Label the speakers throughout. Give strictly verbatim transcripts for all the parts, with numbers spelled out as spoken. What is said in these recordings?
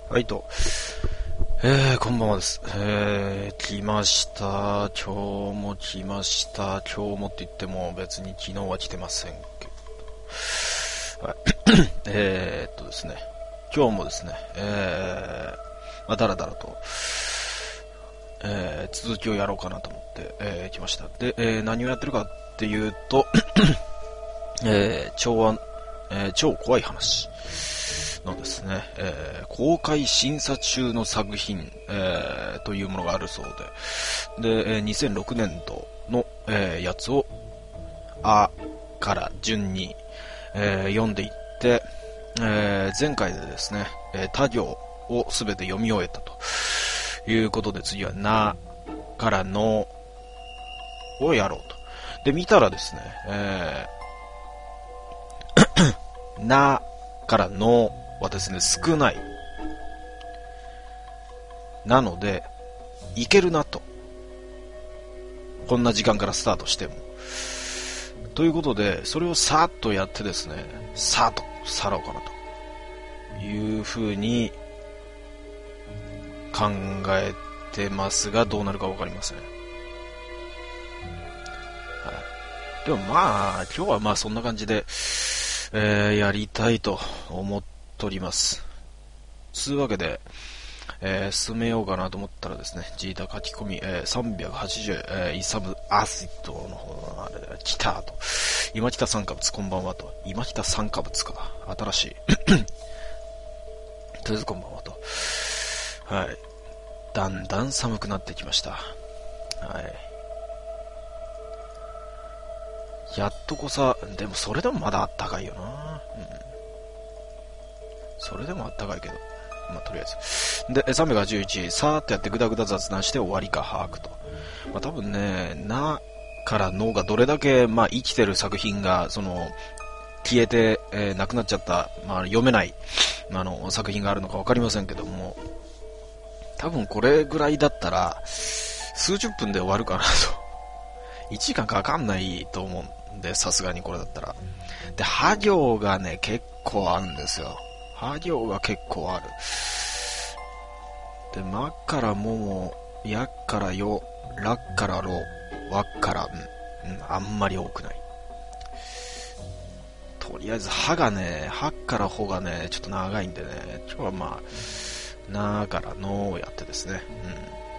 Speaker 1: はいと、えー、こんばんはです。えー、来ました。今日も来ました。今日もって言っても別に昨日は来てませんけど。はい、えーっとですね、今日もですね、えー、まあ、だらだらと、えー、続きをやろうかなと思って、えー、来ました。で、えー、何をやってるかっていうと、えー、超安、えー、超怖い話。のですね、えー、公開審査中の作品、えー、というものがあるそうで、で、にせんろくねんどの、えー、やつをあから順に、えー、読んでいって、えー、前回でですね、えー、他行をすべて読み終えたということで、次はなからのをやろうと。で、見たらですね、えー、なからのはですね、少ない。なので、いけるなと。こんな時間からスタートしても。ということで、それをさーっとやってですね、さーっとさらおうかなというふうに考えてますが、どうなるかわかりません。はい。でもまあ、今日はまあそんな感じで、えー、やりたいと思っております。つうわけで、えー、進めようかなと思ったらですね、ジータ書き込み、えー、さんびゃくはちじゅう、えー、イサムアシッドの方のあれ、来たと。今北酸化物、こんばんはと。今北酸化物か。新しい。とりあえずこんばんはと。はい。だんだん寒くなってきました。はい。やっとこさ、でもそれでもまだあったかいよな。うん。それでもあったかいけど。まあ、とりあえず。で、さんびゃくはちじゅういち、さーっとやってぐだぐだ雑談して終わりか把握と。まあ、多分ね、なからのがどれだけ、まあ、生きてる作品が、その、消えて、えー、なくなっちゃった、まあ、読めない、あの、作品があるのかわかりませんけども、多分これぐらいだったら、数十分で終わるかなと。いちじかんかかんないと思うんで、さすがにこれだったら。で、は行がね、結構あるんですよ。は行が結構ある。で、まからもも、やからよ、らからろ、わからん、うん、あんまり多くない。とりあえず、はがね、はからほがね、ちょっと長いんでね、今日はまあ、なからのをやってですね、うん。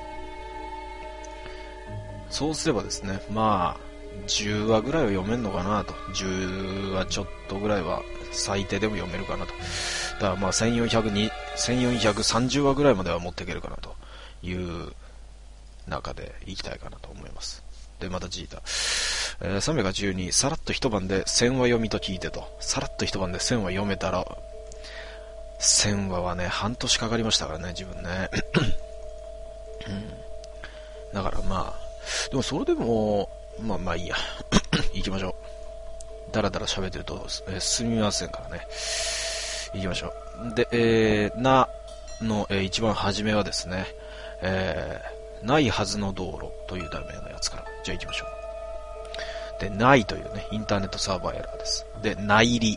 Speaker 1: そうすればですね、まあ、じゅうわぐらいは読めんのかなと。じゅうわちょっとぐらいは最低でも読めるかなと。だからまあせんよんひゃくに、せんよんひゃくさんじゅうわぐらいまでは持っていけるかなという中でいきたいかなと思います。で、またジータ。えー、さんびゃくはちじゅうに、さらっと一晩でせんわ読みと聞いてと。さらっと一晩でせんわ読めたら、せんわはね、半年かかりましたからね、自分ね。うん、だからまあ、でもそれでも、まあまあいいや。行きましょう。だらだら喋ってると、えー、すみませんからね。行きましょう。で、えー、なの、えー、一番初めはですね、えー、ないはずの道路という題名のやつから。じゃあ行きましょう。で、ないというね、インターネットサーバーエラーです。で、ないり。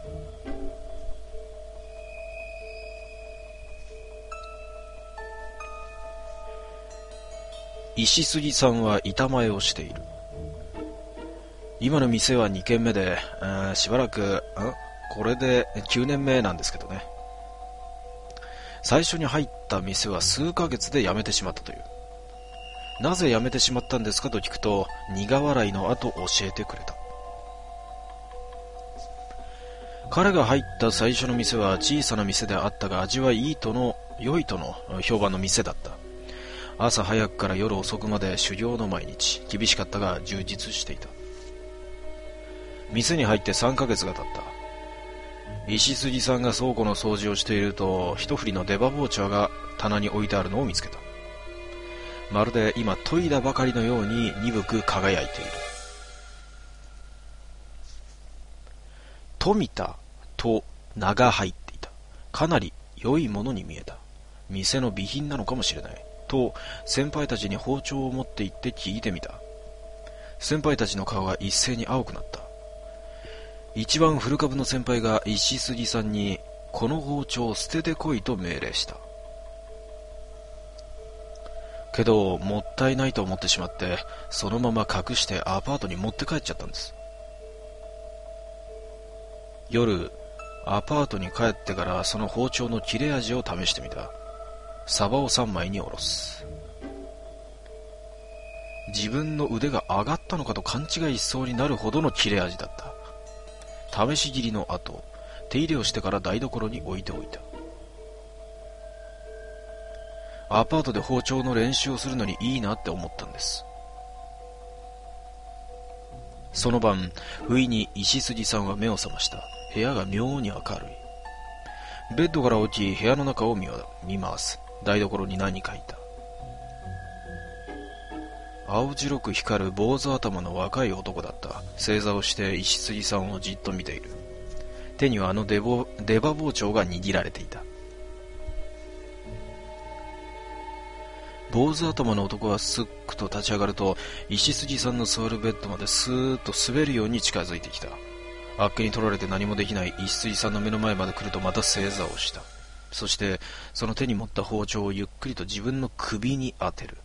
Speaker 1: 石杉さんは板前をしている。今の店はにけんめで、うん、しばらく、んこれできゅうねんめなんですけどね。最初に入った店は数ヶ月で辞めてしまったという。なぜ辞めてしまったんですかと聞くと、苦笑いの後教えてくれた。彼が入った最初の店は小さな店であったが、味はいいとの、良いとの評判の店だった。朝早くから夜遅くまで修行の毎日。厳しかったが充実していた。店に入ってさんかげつが経った。石杉さんが倉庫の掃除をしていると、一振りの出刃包丁が棚に置いてあるのを見つけた。まるで今研いだばかりのように鈍く輝いている。富田と名が入っていた。かなり良いものに見えた。店の備品なのかもしれない。と先輩たちに包丁を持って行って聞いてみた。先輩たちの顔が一斉に青くなった。一番古株の先輩が石杉さんに、この包丁を捨ててこいと命令した。 けど、もったいないと思ってしまって、そのまま隠してアパートに持って帰っちゃったんです。夜、アパートに帰ってからその包丁の切れ味を試してみた。サバをさんまいにおろす。自分の腕が上がったのかと勘違いしそうになるほどの切れ味だった。試し切りの後、手入れをしてから台所に置いておいた。アパートで包丁の練習をするのにいいなって思ったんです。その晩、不意に石筋さんは目を覚ました。部屋が妙に明るい。ベッドから起き、部屋の中を見回す。台所に何かいた。青白く光る坊主頭の若い男だった。正座をして石筋さんをじっと見ている。手にはあの出刃包丁が握られていた。坊主頭の男はすっくと立ち上がると、石筋さんの座るベッドまでスーッと滑るように近づいてきた。あっけに取られて何もできない石筋さんの目の前まで来るとまた正座をした。そしてその手に持った包丁をゆっくりと自分の首に当てる。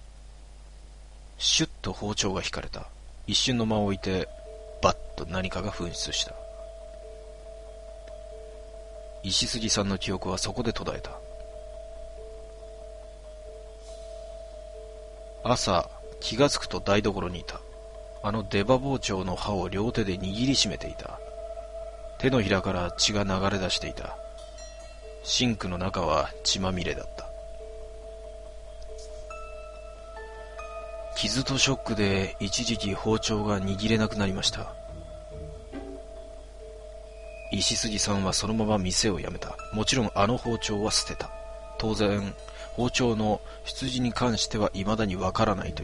Speaker 1: シュッと包丁が引かれた。一瞬の間を置いてバッと何かが噴出した。石筋さんの記憶はそこで途絶えた。朝、気がつくと台所にいた。あの出刃包丁の刃を両手で握りしめていた。手のひらから血が流れ出していた。シンクの中は血まみれだった。傷とショックで一時期包丁が握れなくなりました。石筋さんはそのまま店を辞めた。もちろんあの包丁は捨てた。当然、包丁の出自に関しては未だにわからないという。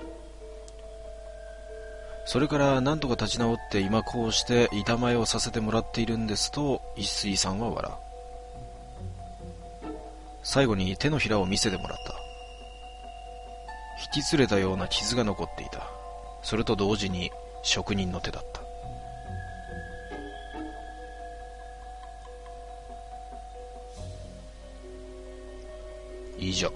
Speaker 1: それから何とか立ち直って今こうして板前をさせてもらっているんですと石筋さんは笑う。最後に手のひらを見せてもらった。引きつれたような傷が残っていた。それと同時に職人の手だった。以上。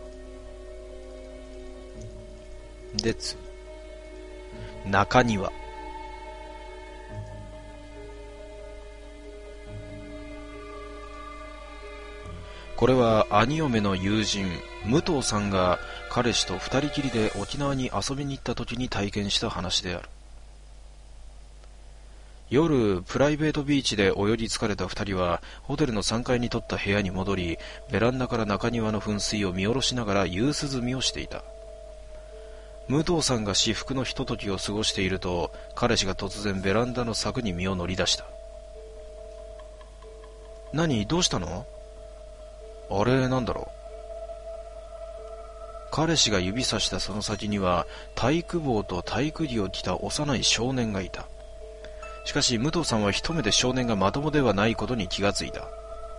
Speaker 1: で次、中庭。これは兄嫁の友人武藤さんが彼氏と二人きりで沖縄に遊びに行った時に体験した話である。夜、プライベートビーチで泳ぎ疲れた二人はホテルのさんがいに取った部屋に戻り、ベランダから中庭の噴水を見下ろしながら夕涼みをしていた。武藤さんが至福のひとときを過ごしていると、彼氏が突然ベランダの柵に身を乗り出した。何、どうしたの？あれ、なんだろう。彼氏が指さしたその先には体育帽と体育着を着た幼い少年がいた。しかし武藤さんは一目で少年がまともではないことに気がついた。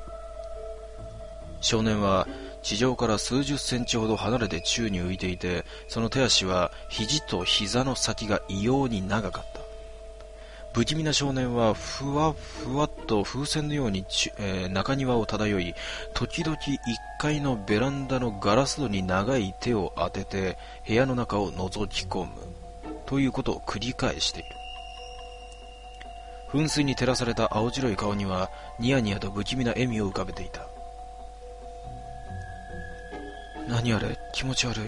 Speaker 1: 少年は地上から数十センチほど離れて宙に浮いていて、その手足は肘と膝の先が異様に長かった。不気味な少年はふわふわっと風船のように、えー、中庭を漂い、時々いっかいのベランダのガラス戸に長い手を当てて部屋の中を覗き込むということを繰り返している。噴水に照らされた青白い顔にはニヤニヤと不気味な笑みを浮かべていた。何あれ、気持ち悪い。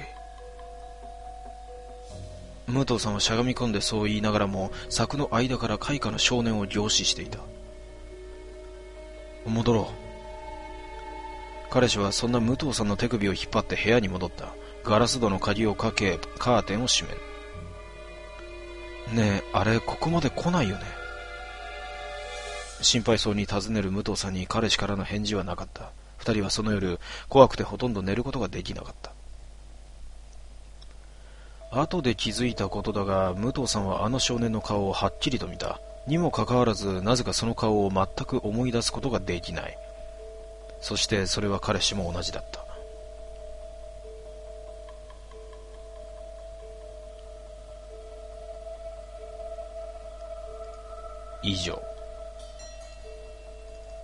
Speaker 1: 武藤さんはしゃがみ込んでそう言いながらも柵の間から開花の少年を凝視していた。戻ろう。彼氏はそんな武藤さんの手首を引っ張って部屋に戻った。ガラス戸の鍵をかけカーテンを閉める。ねえ、あれここまで来ないよね。心配そうに尋ねる武藤さんに彼氏からの返事はなかった。二人はその夜怖くてほとんど寝ることができなかった。後で気づいたことだが、武藤さんはあの少年の顔をはっきりと見た。にもかかわらず、なぜかその顔を全く思い出すことができない。そしてそれは彼氏も同じだった。以上。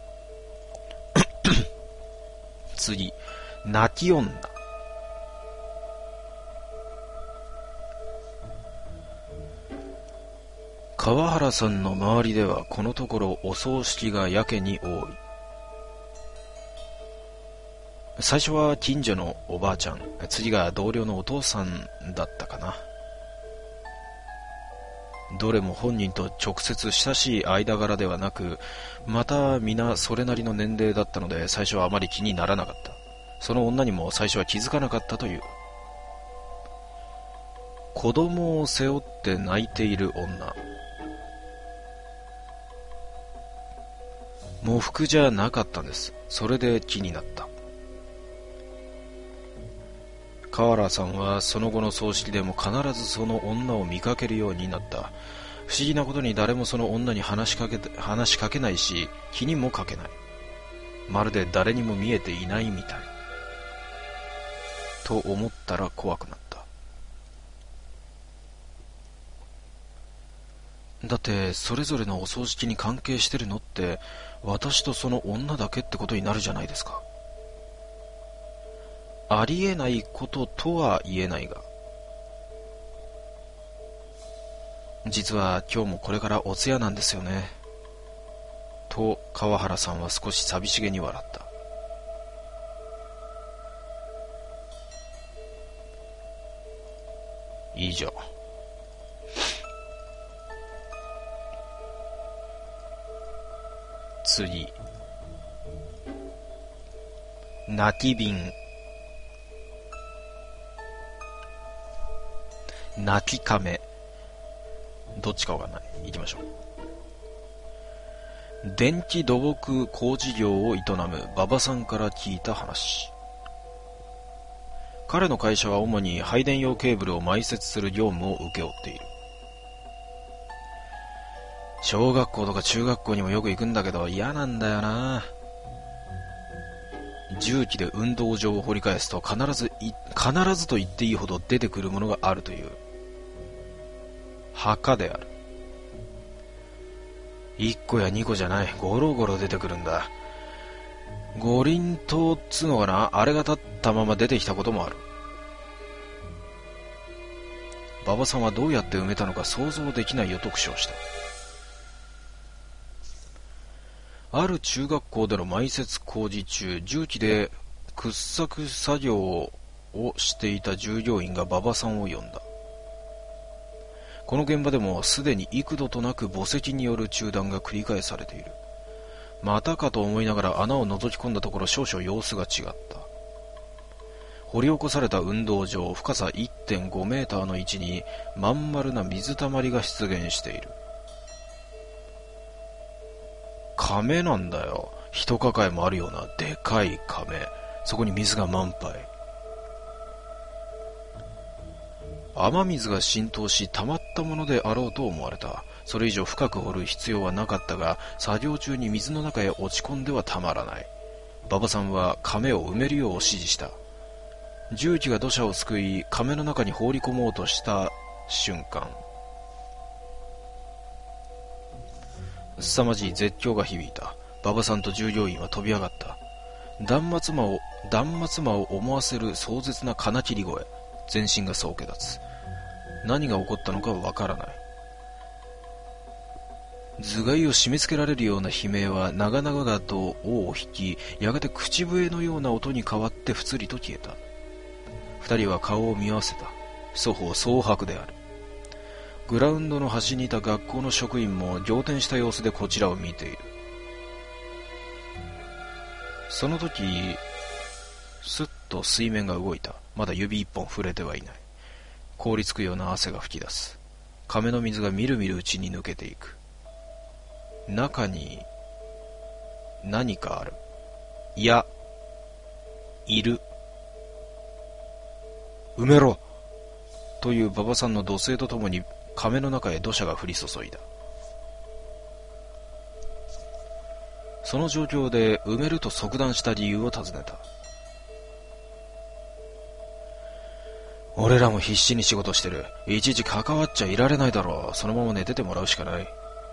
Speaker 1: 次、泣き女。 川原さんの周りではこのところお葬式がやけに多い。最初は近所のおばあちゃん、次が同僚のお父さんだったかな。どれも本人と直接親しい間柄ではなく、また皆それなりの年齢だったので最初はあまり気にならなかった。その女にも最初は気づかなかったという。子供を背負って泣いている女。喪服じゃなかったんです。それで気になった。河原さんはその後の葬式でも必ずその女を見かけるようになった。不思議なことに誰もその女に話しかけ、話しかけないし、気にもかけない。まるで誰にも見えていないみたい。と思ったら怖くなった。だってそれぞれのお葬式に関係してるのって私とその女だけってことになるじゃないですか。ありえないこととは言えないが、実は今日もこれからお通夜なんですよね。と川原さんは少し寂しげに笑った。以上。次。泣き瓶。泣き亀。どっちかわかんない。行きましょう。電気土木工事業を営む馬場さんから聞いた話。彼の会社は主に配電用ケーブルを埋設する業務を請け負っている。小学校とか中学校にもよく行くんだけど嫌なんだよな。重機で運動場を掘り返すと必ずい必ずと言っていいほど出てくるものがあるという。墓である。一個や二個じゃない、ゴロゴロ出てくるんだ。五輪塔っつうのかな、あれが立ったまま出てきたこともある。馬場さんはどうやって埋めたのか想像できないよと苦笑した。ある中学校での埋設工事中、重機で掘削作業をしていた従業員が馬場さんを呼んだ。この現場でもすでに幾度となく墓石による中断が繰り返されている。またかと思いながら穴を覗き込んだところ少々様子が違った。掘り起こされた運動場、深さ いってんごメーターの位置にまん丸な水たまりが出現している。亀なんだよ。一抱えもあるようなでかい亀。そこに水が満杯。雨水が浸透し溜まったものであろうと思われた。それ以上深く掘る必要はなかったが、作業中に水の中へ落ち込んではたまらない。馬場さんは亀を埋めるよう指示した。重機が土砂をすくい亀の中に放り込もうとした瞬間、凄まじい絶叫が響いた。馬場さんと従業員は飛び上がった。断末魔を断末魔を思わせる壮絶な金切り声。全身が総け立つ。何が起こったのかはわからない。頭蓋を締め付けられるような悲鳴は長々と尾を引き、やがて口笛のような音に変わってふつりと消えた。二人は顔を見合わせた。双方蒼白である。グラウンドの端にいた学校の職員も仰天した様子でこちらを見ている。その時、すっと水面が動いた。まだ指一本触れてはいない。凍りつくような汗が吹き出す。亀の水がみるみるうちに抜けていく。中に何かある。いや、いる。埋めろという馬場さんの怒声とともに亀の中へ土砂が降り注いだ。その状況で埋めると即断した理由を尋ねた。俺らも必死に仕事してる。いちいち関わっちゃいられないだろう。そのまま寝ててもらうしかない。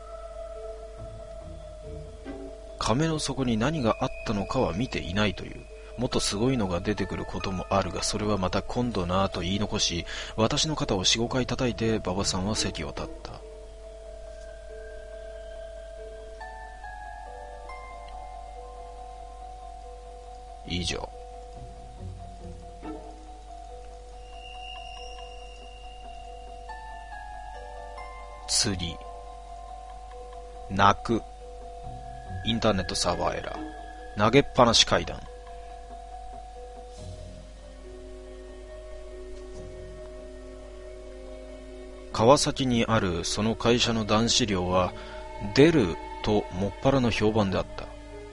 Speaker 1: 亀の底に何があったのかは見ていないという。もっとすごいのが出てくることもあるが、それはまた今度なぁと言い残し、私の肩をよん、ごかい叩いて馬場さんは席を立った。 釣り、泣く、インターネットサーバーエラー、投げっぱなし階段。川崎にあるその会社の男子寮は出るともっぱらの評判であった。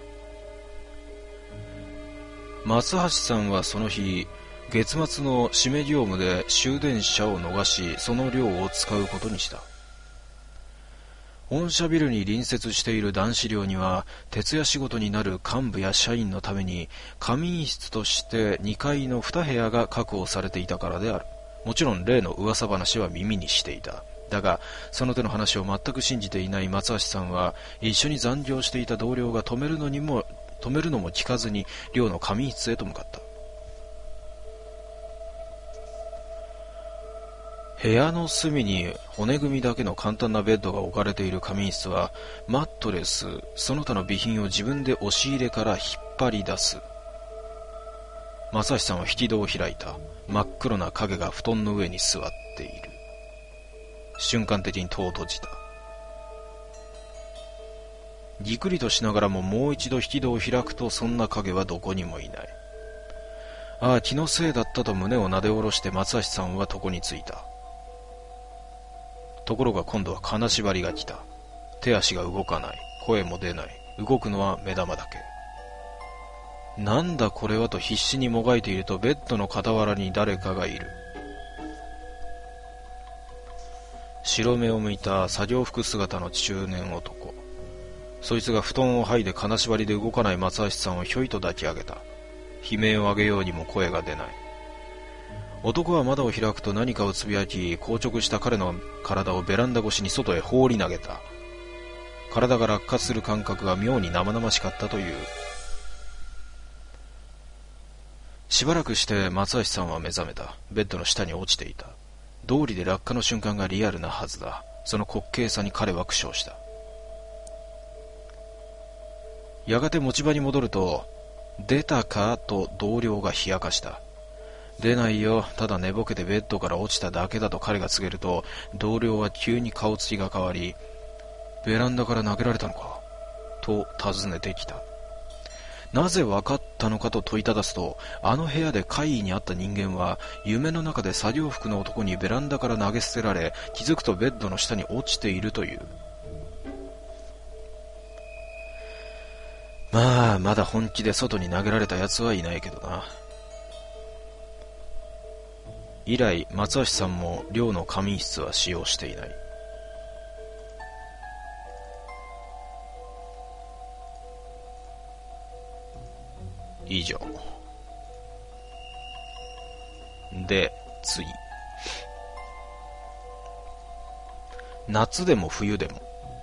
Speaker 1: 松橋さんはその日、月末の締め業務で終電車を逃し、その寮を使うことにした。本社ビルに隣接している男子寮には、徹夜仕事になる幹部や社員のために仮眠室としてにかいのに部屋が確保されていたからである。もちろん例の噂話は耳にしていた。だがその手の話を全く信じていない松橋さんは、一緒に残業していた同僚が止めるのにも止めるのも聞かずに寮の仮眠室へと向かった。部屋の隅に骨組みだけの簡単なベッドが置かれている仮眠室は、マットレスその他の備品を自分で押し入れから引っ張り出す。正志さんは引き戸を開いた。真っ黒な影が布団の上に座っている。瞬間的に戸を閉じた。ぎくりとしながらももう一度引き戸を開くと、そんな影はどこにもいない。ああ、気のせいだったと胸をなで下ろして松橋さんは床についた。ところが今度は金縛りが来た。手足が動かない。声も出ない。動くのは目玉だけ。なんだこれはと必死にもがいていると、ベッドの傍らに誰かがいる。白目を向いた作業服姿の中年男。そいつが布団を剥いで金縛りで動かない松橋さんをひょいと抱き上げた。悲鳴を上げようにも声が出ない。男は窓を開くと何かをつぶやき、硬直した彼の体をベランダ越しに外へ放り投げた。体が落下する感覚が妙に生々しかったという。しばらくして松橋さんは目覚めた。ベッドの下に落ちていた。道理で落下の瞬間がリアルなはずだ。その滑稽さに彼は苦笑した。やがて持ち場に戻ると、出たかと同僚が冷やかした。出ないよ、ただ寝ぼけてベッドから落ちただけだと彼が告げると、同僚は急に顔つきが変わり、ベランダから投げられたのかと尋ねてきた。なぜ分かったのかと問いただすと、あの部屋で怪異にあった人間は夢の中で作業服の男にベランダから投げ捨てられ、気づくとベッドの下に落ちているという。まあまだ本気で外に投げられた奴はいないけどな。以来松橋さんも寮の仮眠室は使用していない。以上。で、次。夏でも冬でも。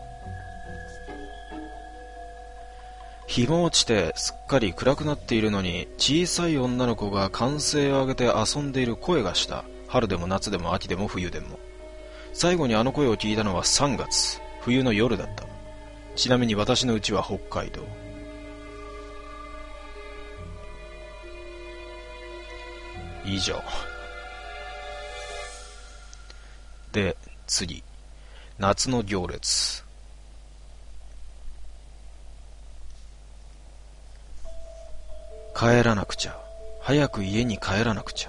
Speaker 1: 日も落ちてすっかり暗くなっているのに、小さい女の子が歓声を上げて遊んでいる声がした。春でも夏でも秋でも冬でも。最後にあの声を聞いたのはさんがつ、冬の夜だった。ちなみに私の家は北海道。以上。で、次。夏の行列。帰らなくちゃ。早く家に帰らなくちゃ。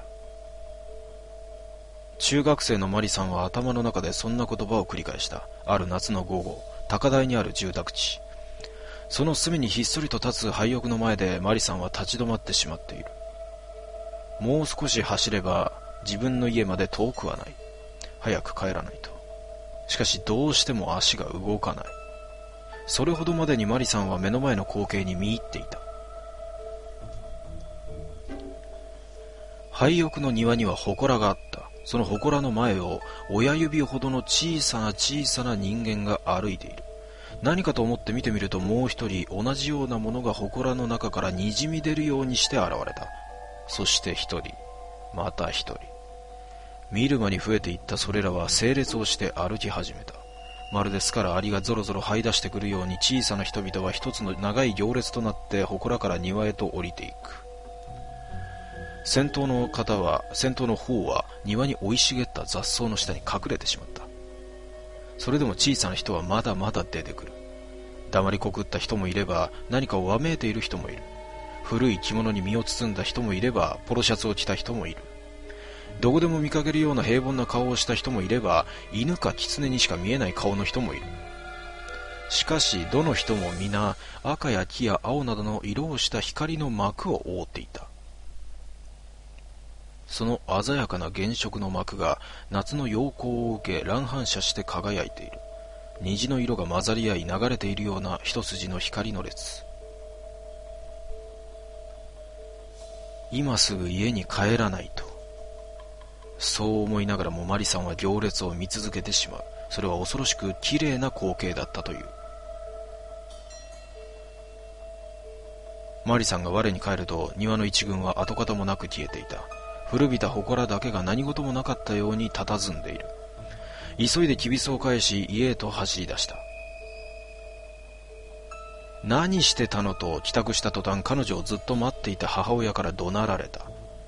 Speaker 1: 中学生のマリさんは頭の中でそんな言葉を繰り返した。ある夏の午後、高台にある住宅地。その隅にひっそりと立つ廃屋の前でマリさんは立ち止まってしまっている。もう少し走れば自分の家まで遠くはない。早く帰らないと。しかしどうしても足が動かない。それほどまでにマリさんは目の前の光景に見入っていた。廃屋の庭には祠があった。その祠の前を親指ほどの小さな小さな人間が歩いている。何かと思って見てみると、もう一人同じようなものが祠の中からにじみ出るようにして現れた。そして一人、また一人。見る間に増えていったそれらは整列をして歩き始めた。まるで巣からアリがぞろぞろ這い出してくるように、小さな人々は一つの長い行列となって祠から庭へと降りていく。先頭の方は、先頭の方は庭に生い茂った雑草の下に隠れてしまった。 それでも小さな人はまだまだ出てくる。黙りこくった人もいれば、何かをわめいている人もいる。古い着物に身を包んだ人もいれば、ポロシャツを着た人もいる。どこでも見かけるような平凡な顔をした人もいれば、犬か狐にしか見えない顔の人もいる。しかしどの人も皆赤や黄や青などの色をした光の幕を覆っていた。その鮮やかな原色の幕が夏の陽光を受け乱反射して輝いている。虹の色が混ざり合い流れているような一筋の光の列。今すぐ家に帰らないと、そう思いながらもマリさんは行列を見続けてしまう。それは恐ろしく綺麗な光景だったという。マリさんが我に帰ると、庭の一群は跡形もなく消えていた。古びた祠だけが何事もなかったように佇んでいる。急いできびすを返し家へと走り出した。何してたのと帰宅した途端、彼女をずっと待っていた母親から怒鳴られた。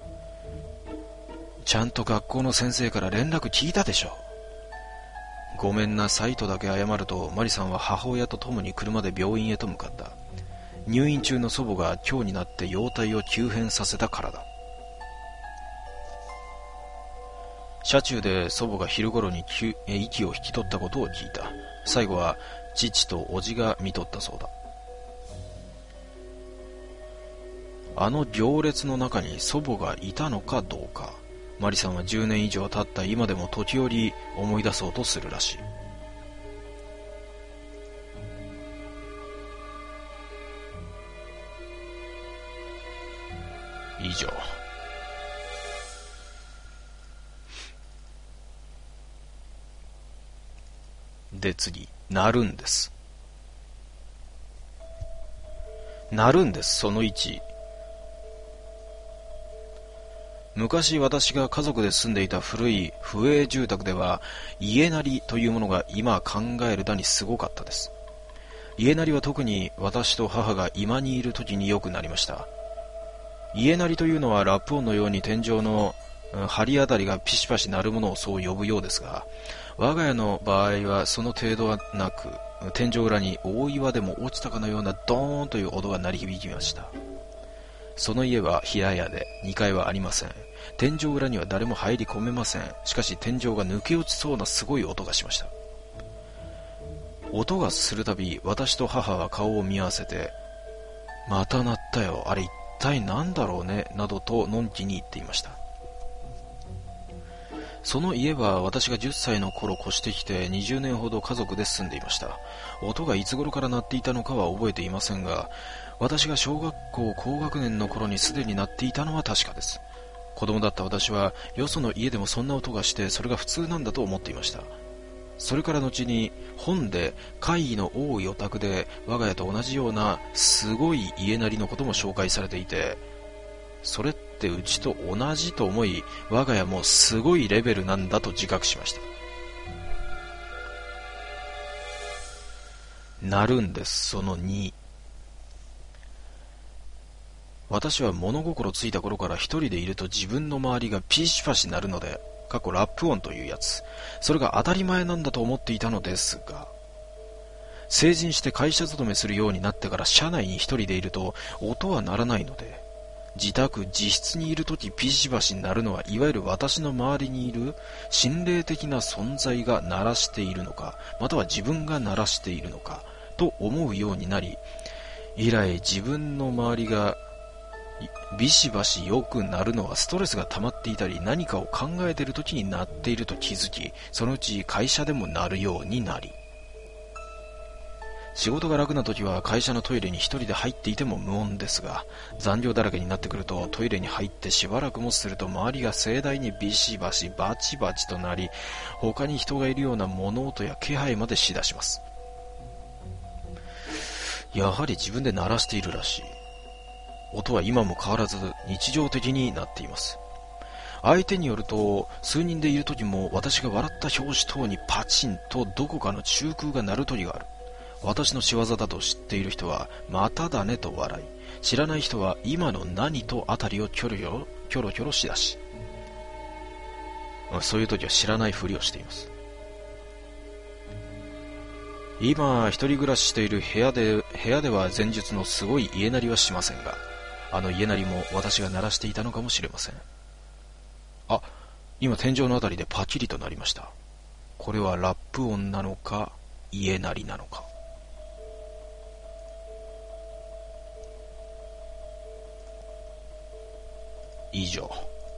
Speaker 1: ちゃんと学校の先生から連絡聞いたでしょ。ごめんなさいとだけ謝ると、マリさんは母親と共に車で病院へと向かった。入院中の祖母が今日になって容体を急変させたからだ。車中で祖母が昼頃に息を引き取ったことを聞いた。最後は父と叔父が見とったそうだ。あの行列の中に祖母がいたのかどうか、マリさんはじゅうねん以上経った今でも時折思い出そうとするらしい。以上。で次、鳴るんです。鳴るんです。そのいち。昔私が家族で住んでいた古い府営住宅では、家鳴りというものが今考えるだにすごかったです。家鳴りは特に私と母が居間にいる時によくなりました。家鳴りというのはラップ音のように天井の梁あたりがピシパシ鳴るものをそう呼ぶようですが、我が家の場合はその程度はなく、天井裏に大岩でも落ちたかのようなドーンという音が鳴り響きました。その家は平屋でにかいはありません。天井裏には誰も入り込めません。しかし天井が抜け落ちそうなすごい音がしました。音がするたび、私と母は顔を見合わせて、また鳴ったよ、あれ一体何だろうね、などとのんきに言っていました。その家は私がじゅっさいの頃越してきてにじゅうねんほど家族で住んでいました。音がいつ頃から鳴っていたのかは覚えていませんが、私が小学校高学年の頃にすでに鳴っていたのは確かです。子供だった私はよその家でもそんな音がしてそれが普通なんだと思っていました。それから後に本で怪異の多いお宅で我が家と同じようなすごい家鳴りのことも紹介されていて、それってうちと同じと思い、我が家もすごいレベルなんだと自覚しました。鳴るんです。そのに。私は物心ついた頃から一人でいると自分の周りがピシパシ鳴るので、過去ラップ音というやつ、それが当たり前なんだと思っていたのですが、成人して会社勤めするようになってから車内に一人でいると音は鳴らないので、自宅自室にいるときピシパシ鳴るのはいわゆる私の周りにいる心霊的な存在が鳴らしているのか、または自分が鳴らしているのかと思うようになり、以来自分の周りがビシバシよく鳴るのはストレスが溜まっていたり何かを考えているときに鳴っていると気づき、そのうち会社でも鳴るようになり、仕事が楽な時は会社のトイレに一人で入っていても無音ですが、残業だらけになってくるとトイレに入ってしばらくもすると周りが盛大にビシバシバチバチとなり、他に人がいるような物音や気配までしだします。やはり自分で鳴らしているらしい。音は今も変わらず日常的になっています。相手によると、数人でいる時も私が笑った拍子等にパチンとどこかの中空が鳴る時がある。私の仕業だと知っている人はまただねと笑い、知らない人は今の何とあたりをキョロキョロキョロキョロしだし、そういう時は知らないふりをしています。 今一人暮らししている部屋で部屋では前述のすごい家鳴りはしませんが、あの家鳴りも私が鳴らしていたのかもしれません。あ、今天井のあたりでパキリと鳴りました。これはラップ音なのか家鳴りなのか。以上。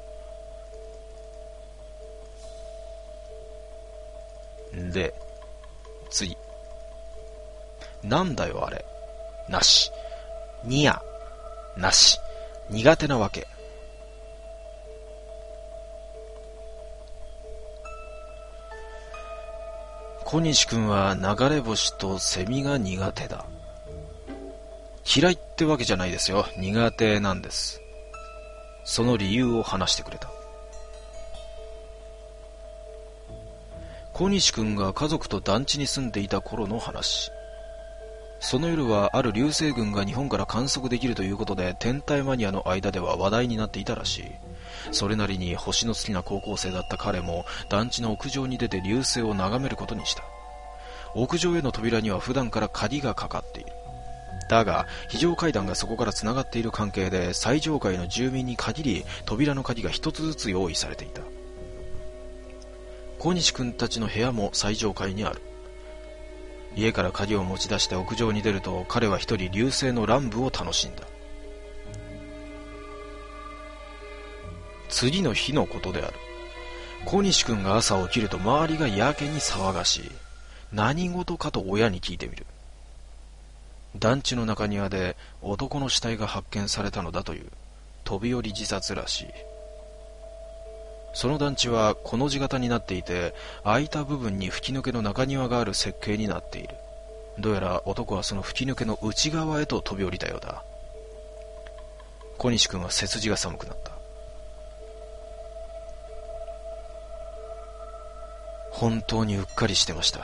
Speaker 1: で、次。なんだよあれ。なし。にや。なし。苦手なわけ。小西くんは流れ星とセミが苦手だ。嫌いってわけじゃないですよ。苦手なんです。その理由を話してくれた。小西くんが家族と団地に住んでいた頃の話。その夜はある流星群が日本から観測できるということで、天体マニアの間では話題になっていたらしい。それなりに星の好きな高校生だった彼も団地の屋上に出て流星を眺めることにした。屋上への扉には普段から鍵がかかっている。だが非常階段がそこからつながっている関係で、最上階の住民に限り扉の鍵が一つずつ用意されていた。小西くんたちの部屋も最上階にある。家から鍵を持ち出して屋上に出ると、彼は一人流星の乱舞を楽しんだ。次の日のことである。小西くんが朝起きると周りがやけに騒がしい。何事かと親に聞いてみる。団地の中庭で男の死体が発見されたのだという。飛び降り自殺らしい。その団地はこの字型になっていて、空いた部分に吹き抜けの中庭がある設計になっている。どうやら男はその吹き抜けの内側へと飛び降りたようだ。小西くんは背筋が寒くなった。本当にうっかりしてました。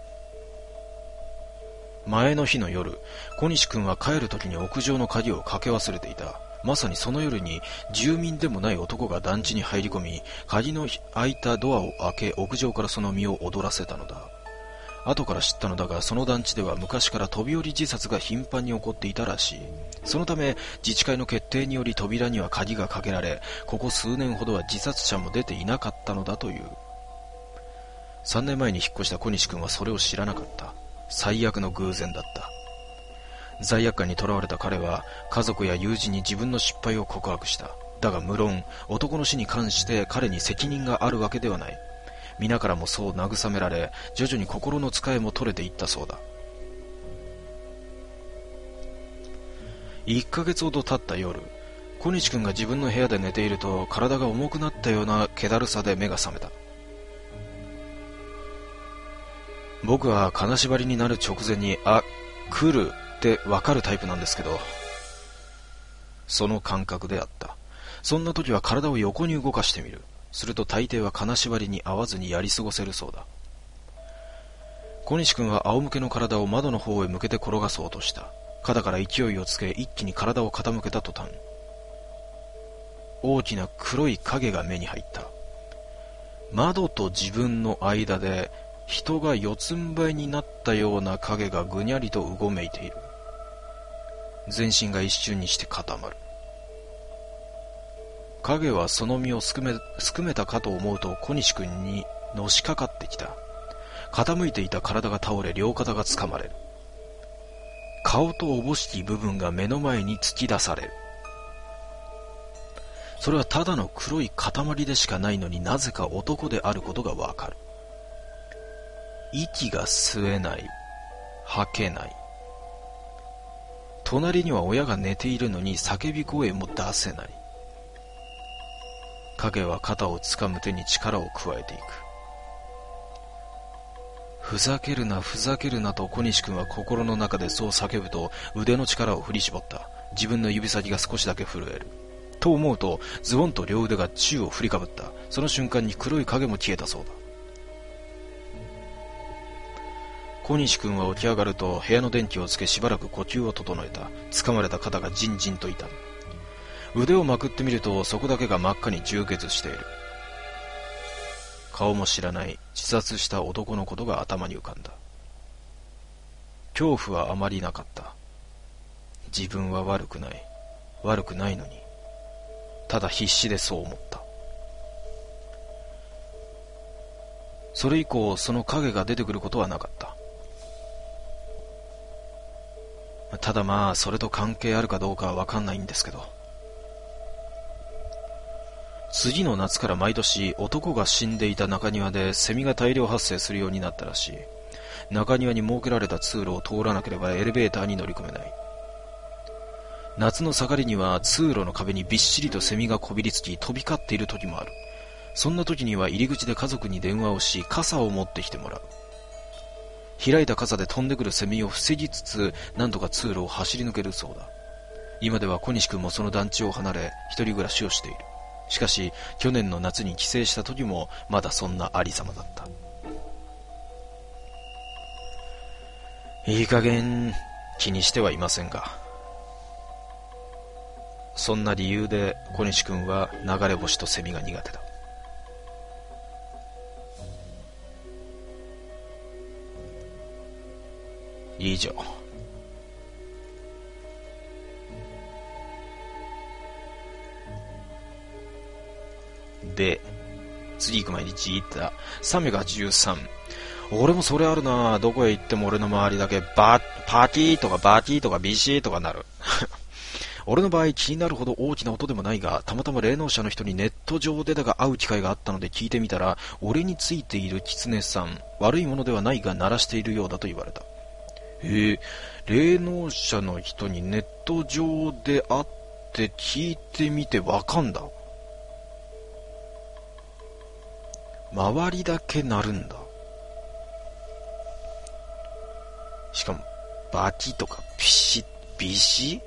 Speaker 1: 前の日の夜、小西くんは帰る時に屋上の鍵をかけ忘れていた。まさにその夜に住民でもない男が団地に入り込み、鍵の開いたドアを開け、屋上からその身を踊らせたのだ。後から知ったのだが、その団地では昔から飛び降り自殺が頻繁に起こっていたらしい。そのため自治会の決定により扉には鍵がかけられ、ここ数年ほどは自殺者も出ていなかったのだという。さんねんまえに引っ越した小西くんはそれを知らなかった。最悪の偶然だった。罪悪感にとらわれた彼は家族や友人に自分の失敗を告白した。だが無論男の死に関して彼に責任があるわけではない。皆からもそう慰められ、徐々に心の使いも取れていったそうだ。いっかげつほど経った夜、小西くんが自分の部屋で寝ていると、体が重くなったような気だるさで目が覚めた。僕は金縛りになる直前に、あ、来るってわかるタイプなんですけど、その感覚であった。そんな時は体を横に動かしてみる。すると大抵は金縛りに合わずにやり過ごせるそうだ。小西くんは仰向けの体を窓の方へ向けて転がそうとした。肩から勢いをつけ、一気に体を傾けた途端、大きな黒い影が目に入った。窓と自分の間で人が四つん這いになったような影がぐにゃりとうごめいている。全身が一瞬にして固まる。影はその身をすくめ、すくめたかと思うと、小西くんにのしかかってきた。傾いていた体が倒れ、両肩がつかまれる。顔とおぼしき部分が目の前に突き出される。それはただの黒い塊でしかないのに、なぜか男であることがわかる。息が吸えない、吐けない。隣には親が寝ているのに叫び声も出せない。影は肩をつかむ手に力を加えていく。ふざけるな、ふざけるなと小西くんは心の中でそう叫ぶと、腕の力を振り絞った。自分の指先が少しだけ震える。と思うと、ズボンと両腕が宙を振りかぶった。その瞬間に黒い影も消えたそうだ。小西くんは起き上がると、部屋の電気をつけ、しばらく呼吸を整えた。掴まれた肩がじんじんと痛む。腕をまくってみると、そこだけが真っ赤に充血している。顔も知らない自殺した男のことが頭に浮かんだ。 恐怖はあまりなかった。自分は悪くない。悪くないのに。ただ必死でそう思った。それ以降、その影が出てくることはなかった。ただまあ、それと関係あるかどうかはわかんないんですけど。次の夏から毎年男が死んでいた中庭でセミが大量発生するようになったらしい。中庭に設けられた通路を通らなければエレベーターに乗り込めない。夏の盛りには通路の壁にびっしりとセミがこびりつき飛び交っている時もある。そんな時には入り口で家族に電話をし、傘を持ってきてもらう。開いた傘で飛んでくるセミを防ぎつつ、なんとか通路を走り抜けるそうだ。今では小西君もその団地を離れ一人暮らしをしている。しかし去年の夏に帰省した時もまだそんなありさまだった。いい加減気にしてはいませんが、そんな理由で小西君は流れ星とセミが苦手だ。以上。で、次行く前にじーっとさんびゃくはちじゅうさん。俺もそれあるな。どこへ行っても俺の周りだけバーパーティーとかバーティーとかビシーとかなる。俺の場合気になるほど大きな音でもないが、たまたま霊能者の人にネット上でだが会う機会があったので聞いてみたら、俺についている狐さん、悪いものではないが鳴らしているようだと言われた。へえ、霊能者の人にネット上で会って聞いてみてわかんだ。周りだけ鳴るんだ。しかもバキとかビシビシ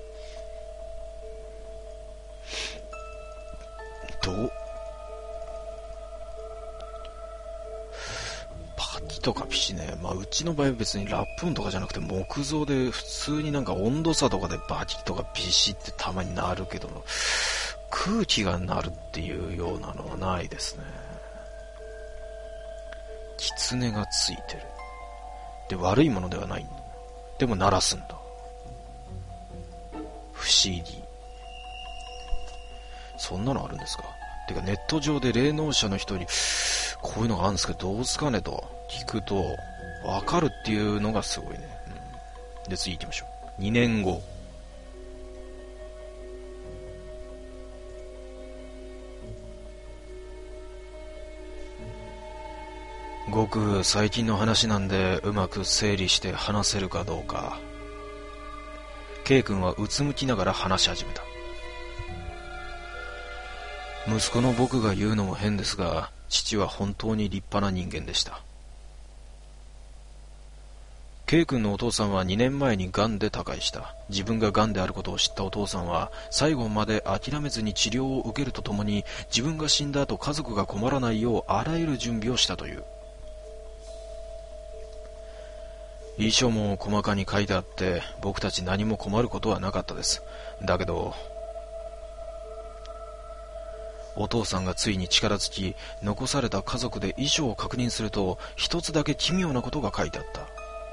Speaker 1: どうバキとかビシね。まあうちの場合は別にラップ音とかじゃなくて木造で普通になんか温度差とかでバキとかビシってたまになるけど、空気が鳴るっていうようなのはないですね。狐がついてる。で、悪いものではないんだ。でも鳴らすんだ。不思議。そんなのあるんですか。てかネット上で霊能者の人にこういうのがあるんですけどどうすかねと聞くと分かるっていうのがすごいね、うん、で次行きましょう。にねんご。ごく最近の話なんでうまく整理して話せるかどうか。 K 君はうつむきながら話し始めた。息子の僕が言うのも変ですが、父は本当に立派な人間でした。 K 君のお父さんはにねんまえにがんで他界した。自分ががんであることを知ったお父さんは最後まで諦めずに治療を受けるとともに、自分が死んだ後家族が困らないようあらゆる準備をしたという。遺書も細かに書いてあって僕たち何も困ることはなかったです。だけどお父さんがついに力尽き、残された家族で遺書を確認すると一つだけ奇妙なことが書いてあった。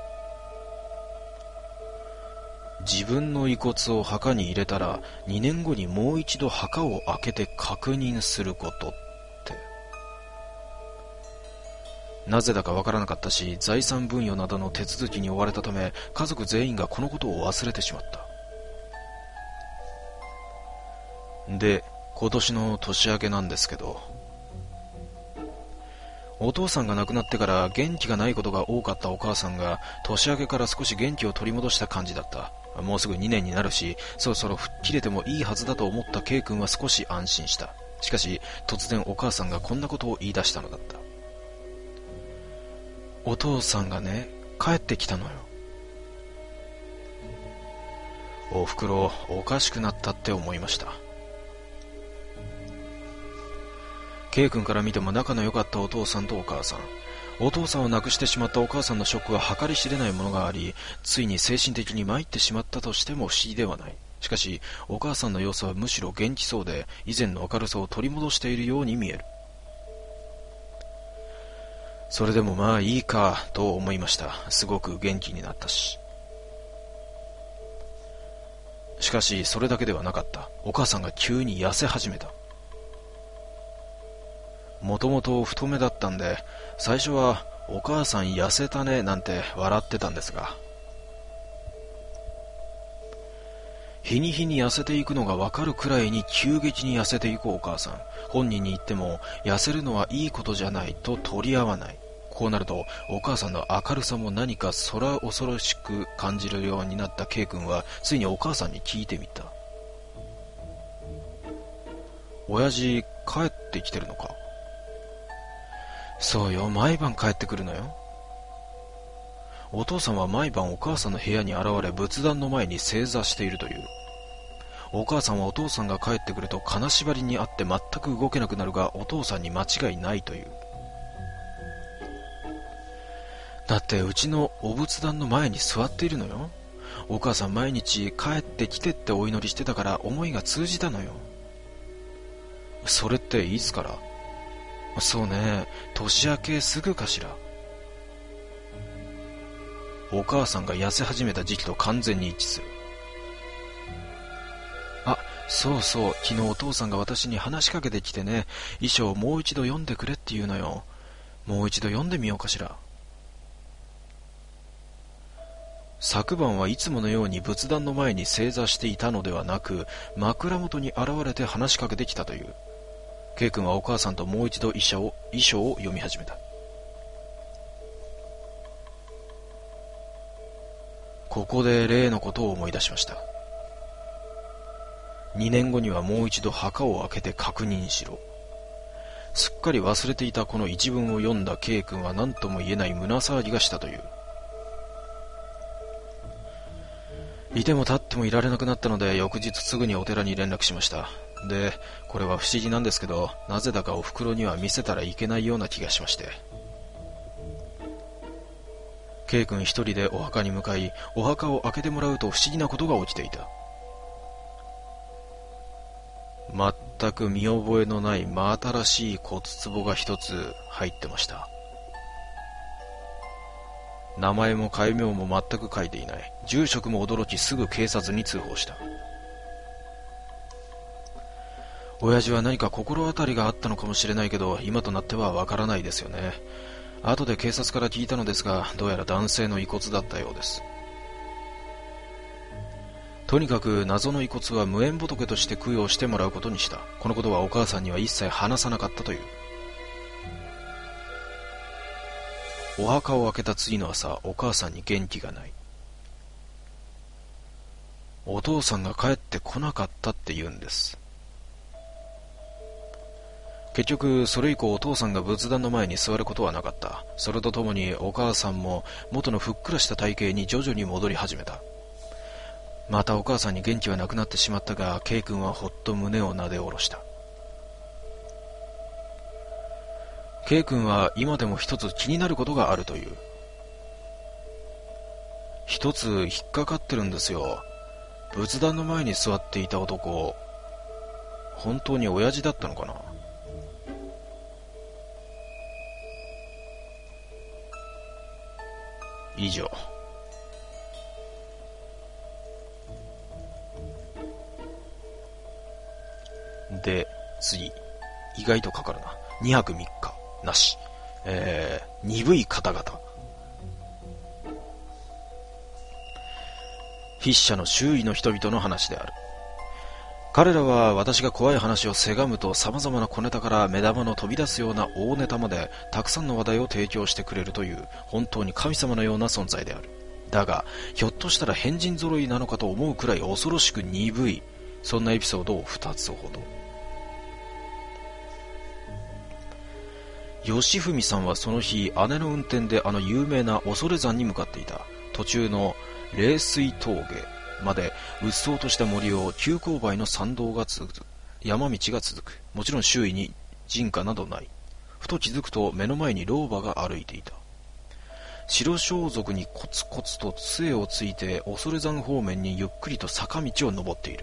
Speaker 1: 自分の遺骨を墓に入れたらにねんごにもう一度墓を開けて確認することって。なぜだかわからなかったし、財産分与などの手続きに追われたため家族全員がこのことを忘れてしまった。で、今年の年明けなんですけど、お父さんが亡くなってから元気がないことが多かったお母さんが年明けから少し元気を取り戻した感じだった。もうすぐにねんになるし、そろそろ吹っ切れてもいいはずだと思った K 君は少し安心した。しかし突然お母さんがこんなことを言い出したのだった。お父さんがね、帰ってきたのよ。おふくろおかしくなったって思いました。 K 君から見ても仲の良かったお父さんとお母さん。お父さんを亡くしてしまったお母さんのショックは計り知れないものがあり、ついに精神的に参ってしまったとしても不思議ではない。しかしお母さんの様子はむしろ元気そうで、以前の明るさを取り戻しているように見える。それでもまあいいかと思いました。すごく元気になったし。 しかしそれだけではなかった。お母さんが急に痩せ始めた。もともと太めだったんで、最初はお母さん痩せたねなんて笑ってたんですが、日に日に痩せていくのがわかるくらいに急激に痩せていくお母さん。本人に言っても痩せるのはいいことじゃないと取り合わない。こうなるとお母さんの明るさも何か空恐ろしく感じるようになった K 君はついにお母さんに聞いてみた。親父帰ってきてるのか。そうよ、毎晩帰ってくるのよ。お父さんは毎晩お母さんの部屋に現れ仏壇の前に正座しているという。お母さんはお父さんが帰ってくると金縛りにあって全く動けなくなるが、お父さんに間違いないという。だってうちのお仏壇の前に座っているのよ。お母さん毎日帰ってきてってお祈りしてたから思いが通じたのよ。それっていつから？そうね、年明けすぐかしら。お母さんが痩せ始めた時期と完全に一致する。あ、そうそう、昨日お父さんが私に話しかけてきてね、遺書をもう一度読んでくれって言うのよ。もう一度読んでみようかしら。昨晩はいつものように仏壇の前に正座していたのではなく、枕元に現れて話しかけてきたという。K 君はお母さんともう一度遺書を、遺書を読み始めた。ここで例のことを思い出しました。にねんごにはもう一度墓を開けて確認しろ。すっかり忘れていたこの一文を読んだ K 君は何とも言えない胸騒ぎがしたという。いても立ってもいられなくなったので、翌日すぐにお寺に連絡しました。で、これは不思議なんですけど、なぜだかお袋には見せたらいけないような気がしまして。K 君一人でお墓に向かい、お墓を開けてもらうと不思議なことが起きていた。全く見覚えのない真新しい骨壺が一つ入ってました。名前も戒名も全く書いていない。住職も驚きすぐ警察に通報した。親父は何か心当たりがあったのかもしれないけど、今となってはわからないですよね。後で警察から聞いたのですが、どうやら男性の遺骨だったようです。とにかく謎の遺骨は無縁仏として供養してもらうことにした。このことはお母さんには一切話さなかったという。お墓を開けた次の朝、お母さんに元気がない。お父さんが帰ってこなかったって言うんです。結局それ以降お父さんが仏壇の前に座ることはなかった。それとともにお母さんも元のふっくらした体型に徐々に戻り始めた。またお母さんに元気はなくなってしまったが、 K 君はほっと胸をなで下ろした。 K 君は今でも一つ気になることがあるという。一つ引っかかってるんですよ。仏壇の前に座っていた男、本当に親父だったのかな。以上。で、次。意外とかかるな。にはくみっか。なし。えー、鈍い方々。筆者の周囲の人々の話である。彼らは私が怖い話をせがむと様々な小ネタから目玉の飛び出すような大ネタまでたくさんの話題を提供してくれるという本当に神様のような存在である。だがひょっとしたら変人揃いなのかと思うくらい恐ろしく鈍い、そんなエピソードをふたつほど。吉文さんはその日姉の運転であの有名な恐山に向かっていた。途中の冷水峠までうっそうとした森を急勾配の山道が続く、山道が続く。もちろん周囲に人家などない。ふと気づくと目の前に老婆が歩いていた。白装束にコツコツと杖をついて恐山方面にゆっくりと坂道を登っている。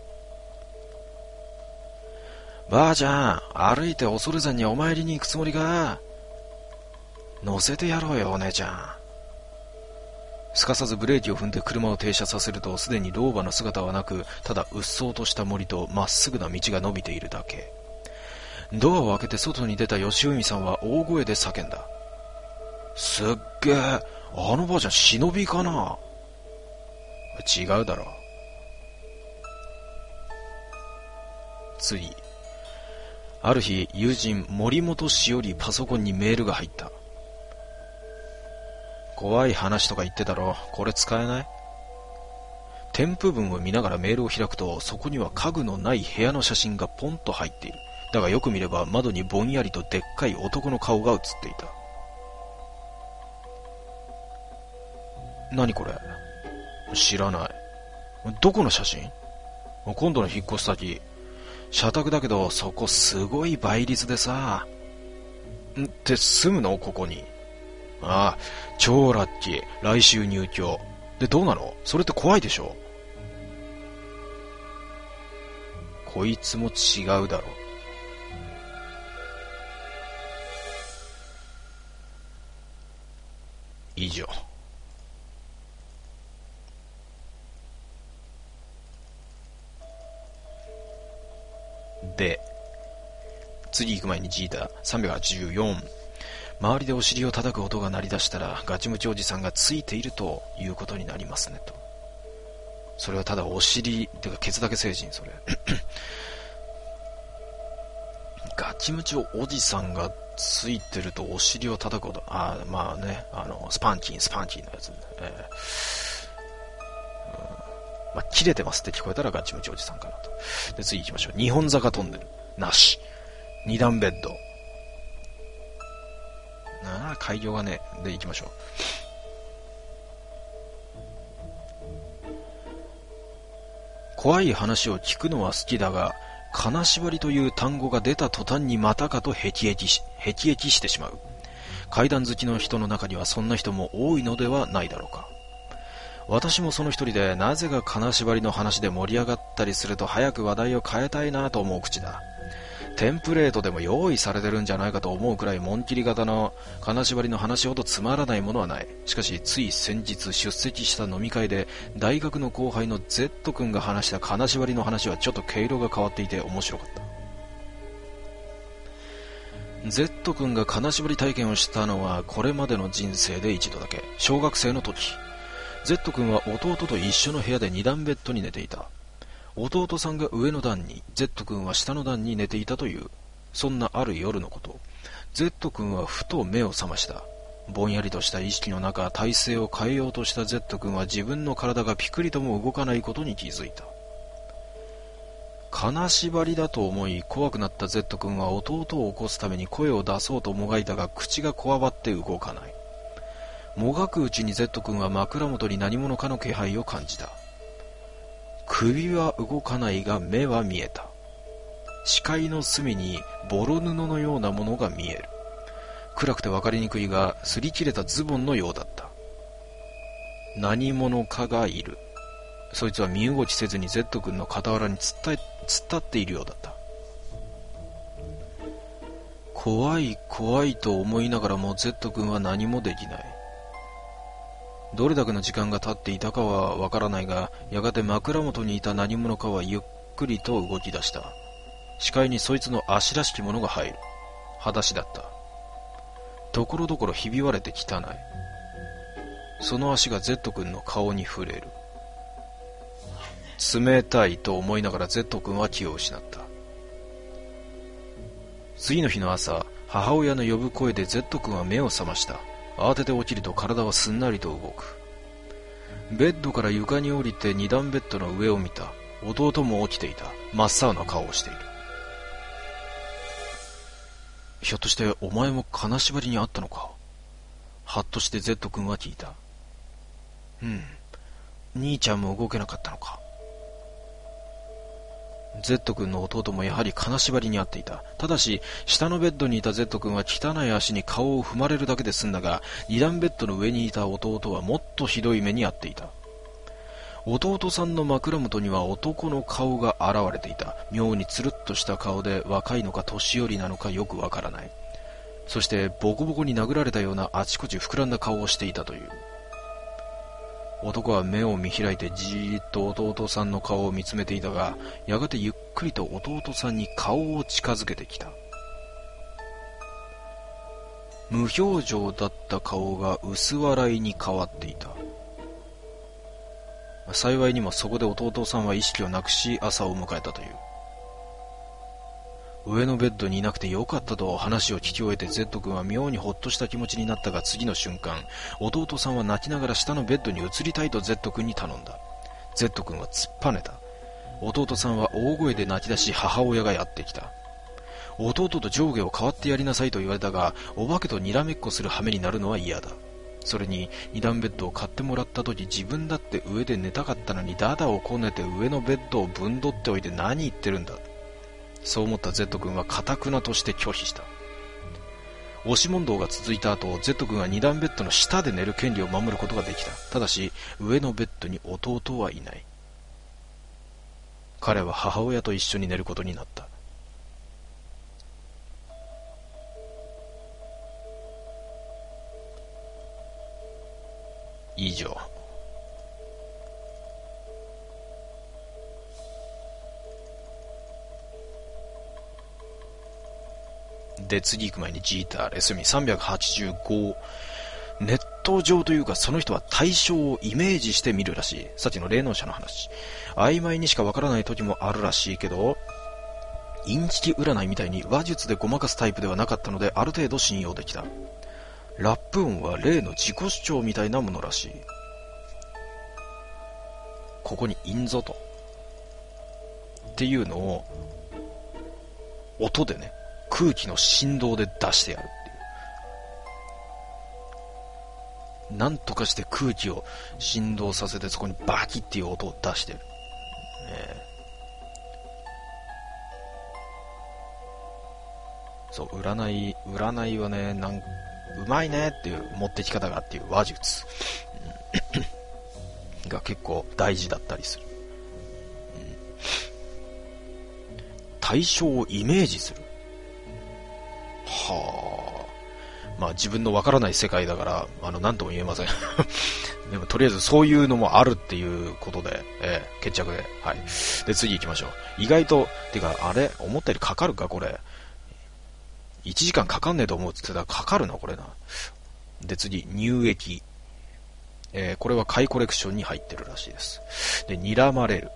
Speaker 1: ばあちゃん、歩いて恐山にお参りに行くつもりか？乗せてやろうよお姉ちゃん。 すかさずブレーキを踏んで車を停車させると、すでに老婆の姿はなく、ただうっそうとした森とまっすぐな道が伸びているだけ。ドアを開けて外に出た吉海さんは大声で叫んだ。すっげえ、あのばあちゃん忍びかな。違うだろう。次。ある日、友人森本氏よりパソコンにメールが入った。怖い話とか言ってたろ。これ使えない？添付文を見ながらメールを開くと、そこには家具のない部屋の写真がポンと入っている。だがよく見れば窓にぼんやりとでっかい男の顔が映っていた。何これ？知らない。どこの写真？今度の引っ越し先。社宅だけどそこすごい倍率でさ。んって住むの？ここに。ああ、超ラッキー。来週入居。で、どうなの？それって怖いでしょ？こいつも違うだろ。以上。で、次行く前にジータさんびゃくはちじゅうよん。周りでお尻を叩く音が鳴り出したらガチムチおじさんがついているということになりますねと。それはただお尻てかケツだけ成人。それガチムチおじさんがついてるとお尻を叩く音。ああ、まあね、あのスパンキンスパンキンのやつ、えーうんまあ、切れてますって聞こえたらガチムチおじさんかなと。で、次行きましょう。日本坂トンネルなし。二段ベッド。ああ、開業がね。で、行きましょう。怖い話を聞くのは好きだが、金縛りという単語が出た途端にまたかとへきへきし、へきへきしてしまう。怪談好きの人の中にはそんな人も多いのではないだろうか。私もその一人で、なぜか金縛りの話で盛り上がったりすると早く話題を変えたいなと思う口だ。テンプレートでも用意されてるんじゃないかと思うくらい紋切り型の金縛りの話ほどつまらないものはない。しかしつい先日出席した飲み会で大学の後輩の Z 君が話した金縛りの話はちょっと毛色が変わっていて面白かった。 Z 君が金縛り体験をしたのはこれまでの人生で一度だけ。小学生の時、 Z 君は弟と一緒の部屋で二段ベッドに寝ていた。弟さんが上の段に、Z 君は下の段に寝ていたという。そんなある夜のこと、 Z 君はふと目を覚ました。ぼんやりとした意識の中、体勢を変えようとした Z 君は自分の体がピクリとも動かないことに気づいた。金縛りだと思い怖くなった Z 君は弟を起こすために声を出そうともがいたが、口がこわばって動かない。もがくうちに Z 君は枕元に何者かの気配を感じた。首は動かないが目は見えた。視界の隅にボロ布のようなものが見える。暗くて分かりにくいが、擦り切れたズボンのようだった。何者かがいる。そいつは身動きせずに Z 君の傍らに突っ立突っ立っているようだった。怖い怖いと思いながらも Z 君は何もできない。どれだけの時間が経っていたかはわからないが、やがて枕元にいた何者かはゆっくりと動き出した。視界にそいつの足らしきものが入る。裸足だった。ところどころひび割れて汚い。その足が Z 君の顔に触れる。冷たいと思いながら Z 君は気を失った。次の日の朝、母親の呼ぶ声で Z 君は目を覚ました。慌てて起きると体はすんなりと動く。ベッドから床に降りて二段ベッドの上を見た。弟も起きていた。真っ青な顔をしている。ひょっとしてお前も金縛りにあったのか。はっとして Z 君は聞いた。うん。兄ちゃんも動けなかったのか。Z 君の弟もやはり金縛りにあっていた。ただし下のベッドにいた Z 君は汚い足に顔を踏まれるだけで済んだが、二段ベッドの上にいた弟はもっとひどい目に遭っていた。弟さんの枕元には男の顔が現れていた。妙につるっとした顔で、若いのか年寄りなのかよくわからない。そしてボコボコに殴られたようなあちこち膨らんだ顔をしていたという。 男は目を見開いてじーっと弟さんの顔を見つめていたが、やがてゆっくりと弟さんに顔を近づけてきた。無表情だった顔が薄笑いに変わっていた。幸いにもそこで弟さんは意識をなくし、朝を迎えたという。上のベッドにいなくてよかったと話を聞き終えて Z 君は妙にほっとした気持ちになったが、次の瞬間、弟さんは泣きながら下のベッドに移りたいと Z 君に頼んだ。 Z 君は突っぱねた。弟さんは大声で泣き出し、母親がやってきた。弟と上下を代わってやりなさいと言われたが、お化けとにらめっこする羽目になるのは嫌だ。それに二段ベッドを買ってもらった時、自分だって上で寝たかったのにダダをこねて上のベッドをぶんどっておいて何言ってるんだ。そう思った Z 君は堅くなとして拒否した。押し問答が続いた後、 Z 君は二段ベッドの下で寝る権利を守ることができた。ただし上のベッドに弟はいない。彼は母親と一緒に寝ることになった。以上。で、次行く前にジーターレスミさんびゃくはちじゅうご。ネット上というか、その人は対象をイメージして見るらしい。さっきの霊能者の話。曖昧にしかわからない時もあるらしいけど、インチキ占いみたいに話術でごまかすタイプではなかったので、ある程度信用できた。ラップ音は霊の自己主張みたいなものらしい。ここにいんぞと。っていうのを、音でね、空気の振動で出してやるっていう。なんとかして空気を振動させて、そこにバキっていう音を出してる。えー、そう、占い、占いはね、なん、うまいねっていう持ってき方がっていう話術が結構大事だったりする。うん、対象をイメージする。はあ。まあ自分のわからない世界だから、あの、なんとも言えません。でもとりあえずそういうのもあるっていうことで、えー、決着で。はい。で、次行きましょう。意外と、てか、あれ思ったよりかかるかこれ。いちじかんかかんねえと思うって言ってたらかかるな、これな。で、次、乳液。えー、これは貝コレクションに入ってるらしいです。で、睨まれる。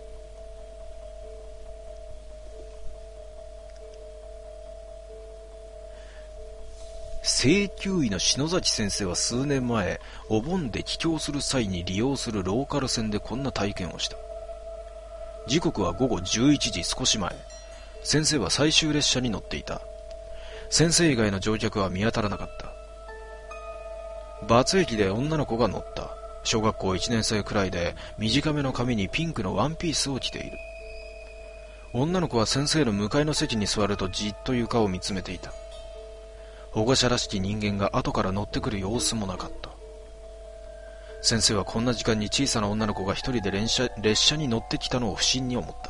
Speaker 1: 鍼灸医の篠崎先生は数年前、お盆で帰郷する際に利用するローカル線でこんな体験をした。時刻は午後じゅういちじ少し前。先生は最終列車に乗っていた。先生以外の乗客は見当たらなかった。バツ駅で女の子が乗った。小学校いちねん生くらいで、短めの髪にピンクのワンピースを着ている。女の子は先生の向かいの席に座るとじっと床を見つめていた。保護者らしき人間が後から乗ってくる様子もなかった。先生はこんな時間に小さな女の子が一人で列車、列車に乗ってきたのを不審に思った。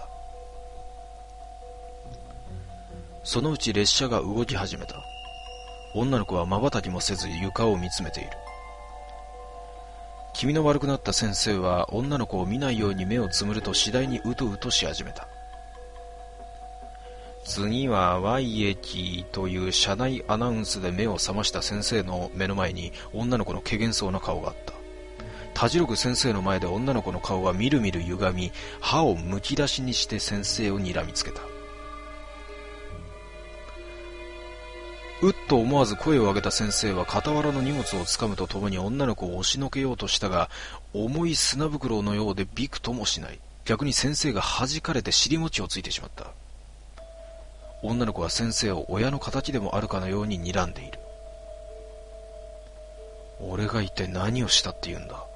Speaker 1: そのうち列車が動き始めた。女の子は瞬きもせず床を見つめている。気味の悪くなった先生は女の子を見ないように目をつむると次第にうとうとし始めた。次は Y 駅という車内アナウンスで目を覚ました先生の目の前に女の子の怪げそうな顔があった。たじろぐ先生の前で女の子の顔はみるみる歪み、歯をむき出しにして先生を睨みつけた。うっと思わず声を上げた先生は傍らの荷物をつかむとともに女の子を押しのけようとしたが、重い砂袋のようでびくともしない。逆に先生が弾かれて尻餅をついてしまった。女の子は先生を親の敵でもあるかのように睨んでいる。俺が一体何をしたって言うんだ。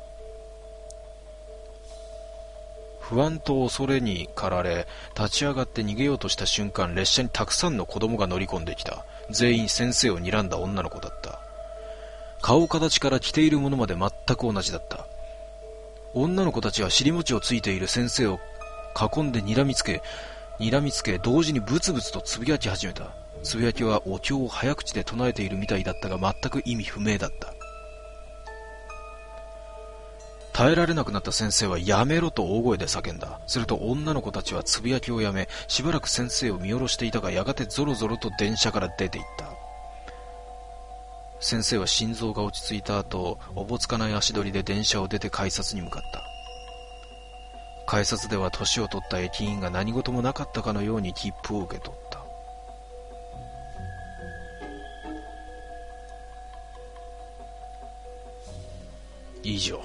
Speaker 1: 不安と恐れに駆られ、立ち上がって逃げようとした瞬間、列車にたくさんの子供が乗り込んできた。全員先生を睨んだ女の子だった。顔形から着ているものまで全く同じだった。女の子たちは尻餅をついている先生を囲んで睨みつけ、睨みつけ、同時にブツブツとつぶやき始めた。つぶやきはお経を早口で唱えているみたいだったが、全く意味不明だった。 耐えられなくなった先生はやめろと大声で叫んだ。すると女の子たちはつぶやきをやめ、しばらく先生を見下ろしていたが、やがてゾロゾロと電車から出ていった。先生は心臓が落ち着いた後、おぼつかない足取りで電車を出て改札に向かった。改札では年を取った駅員が何事もなかったかのように切符を受け取った。以上。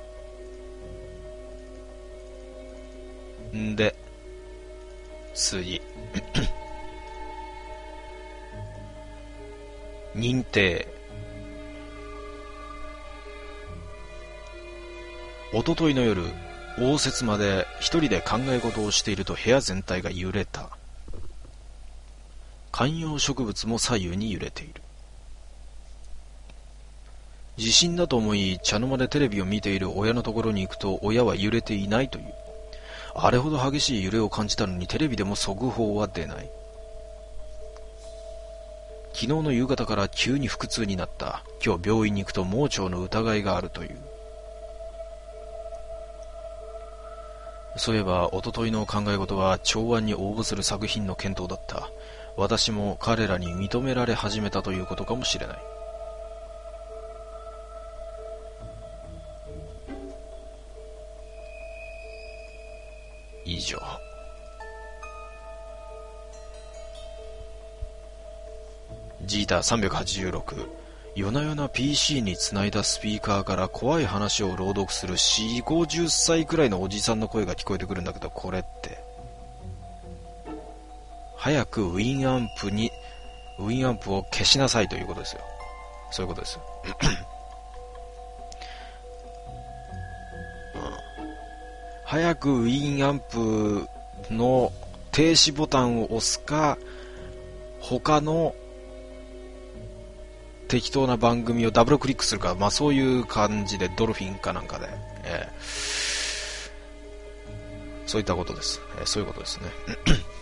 Speaker 1: んで、次。認定。おとといの夜、応接間で一人で考え事をしていると部屋全体が揺れた。観葉植物も左右に揺れている。地震だと思い茶の間でテレビを見ている親のところに行くと、親は揺れていないという。あれほど激しい揺れを感じたのにテレビでも速報は出ない。昨日の夕方から急に腹痛になった。今日病院に行くと盲腸の疑いがあるという。そういえばおとといの考え事は長安に応募する作品の検討だった。私も彼らに認められ始めたということかもしれない。以上。ジーターさんびゃくはちじゅうろく。夜な夜な ピーシー につないだスピーカーから怖い話を朗読するよんじゅう、ごじゅっさいくらいのおじさんの声が聞こえてくるんだけど、これって早くウィンアンプにウィンアンプを消しなさいということですよ。そういうことですよ、うん、早くウィンアンプの停止ボタンを押すか、他の適当な番組をダブルクリックするか、まあそういう感じで、ドルフィンかなんかで、えー、そういったことです、えー、そういうことですね、うん、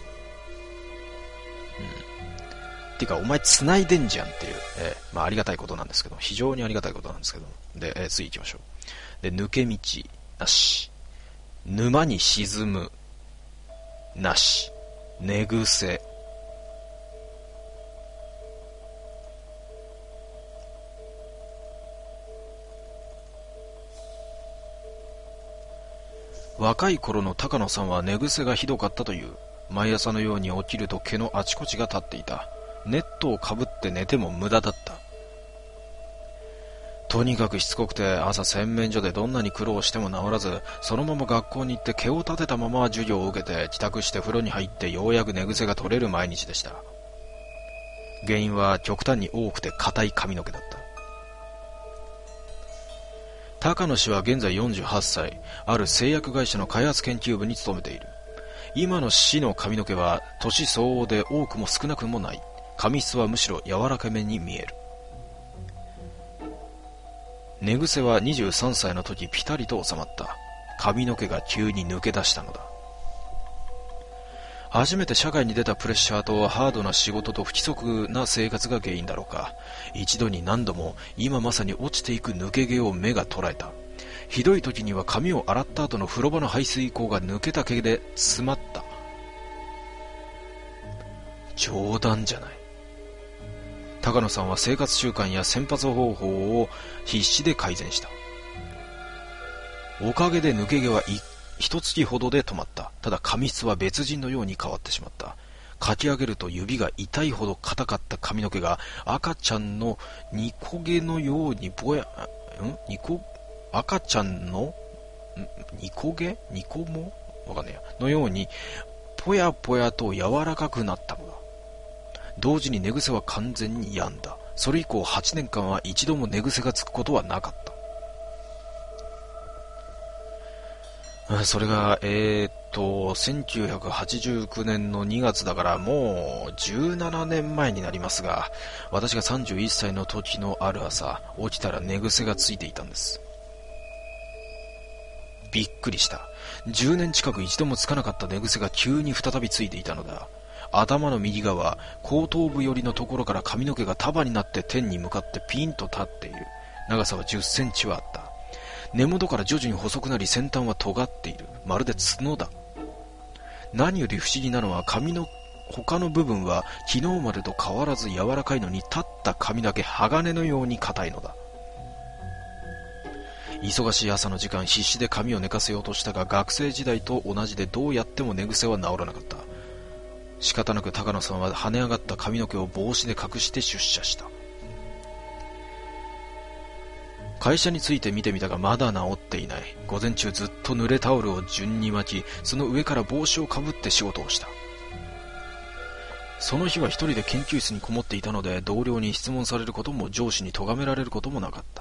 Speaker 1: っていうかお前繋いでんじゃんっていう、えー、まあありがたいことなんですけど、非常にありがたいことなんですけど、で、えー、次行きましょう。で、抜け道なし、沼に沈むなし、寝癖。若い頃の高野さんは寝癖がひどかったという。毎朝のように起きると毛のあちこちが立っていた。ネットをかぶって寝ても無駄だった。とにかくしつこくて、朝洗面所でどんなに苦労しても治らず、そのまま学校に行って毛を立てたまま授業を受けて、帰宅して風呂に入ってようやく寝癖が取れる毎日でした。原因は極端に多くて硬い髪の毛だった。高野氏は現在よんじゅうはっさい、ある製薬会社の開発研究部に勤めている。今の氏の髪の毛は年相応で多くも少なくもない。髪質はむしろ柔らかめに見える。寝癖はにじゅうさんさいの時ピタリと収まった。髪の毛が急に抜け出したのだ。初めて社会に出たプレッシャーとハードな仕事と不規則な生活が原因だろうか。一度に何度も今まさに落ちていく抜け毛を目が捉えた。ひどい時には髪を洗った後の風呂場の排水口が抜けた毛で詰まった。冗談じゃない。高野さんは生活習慣や洗髪方法を必死で改善した。おかげで抜け毛は一一月ほどで止まった。ただ髪質は別人のように変わってしまった。かき上げると指が痛いほど硬かった髪の毛が赤ちゃんのニコ毛のようにぼや、んニコ、赤ちゃんのニコ毛ニコもわかんないや。のようにぽやぽやと柔らかくなったのだ。同時に寝癖は完全に病んだ。それ以降はちねんかんは一度も寝癖がつくことはなかった。それが、えーっと、せんきゅうひゃくはちじゅうきゅうねんのにがつだからもうじゅうななねんまえになりますが、私がさんじゅういっさいの時のある朝、起きたら寝癖がついていたんです。びっくりした。じゅうねん近く一度もつかなかった寝癖が急に再びついていたのだ。頭の右側、後頭部寄りのところから髪の毛が束になって天に向かってピンと立っている。長さはじゅっセンチはあった。 根元から徐々に細くなり先端は尖っている。まるで角だ。何より不思議なのは髪の他の部分は昨日までと変わらず柔らかいのに、立った髪だけ鋼のように硬いのだ。忙しい朝の時間、必死で髪を寝かせようとしたが、学生時代と同じでどうやっても寝癖は治らなかった。仕方なく高野さんは跳ね上がった髪の毛を帽子で隠して出社した。会社に着いて見てみたがまだ治っていない。午前中ずっと濡れタオルを順に巻き、その上から帽子をかぶって仕事をした。その日は一人で研究室にこもっていたので、同僚に質問されることも上司に咎められることもなかった。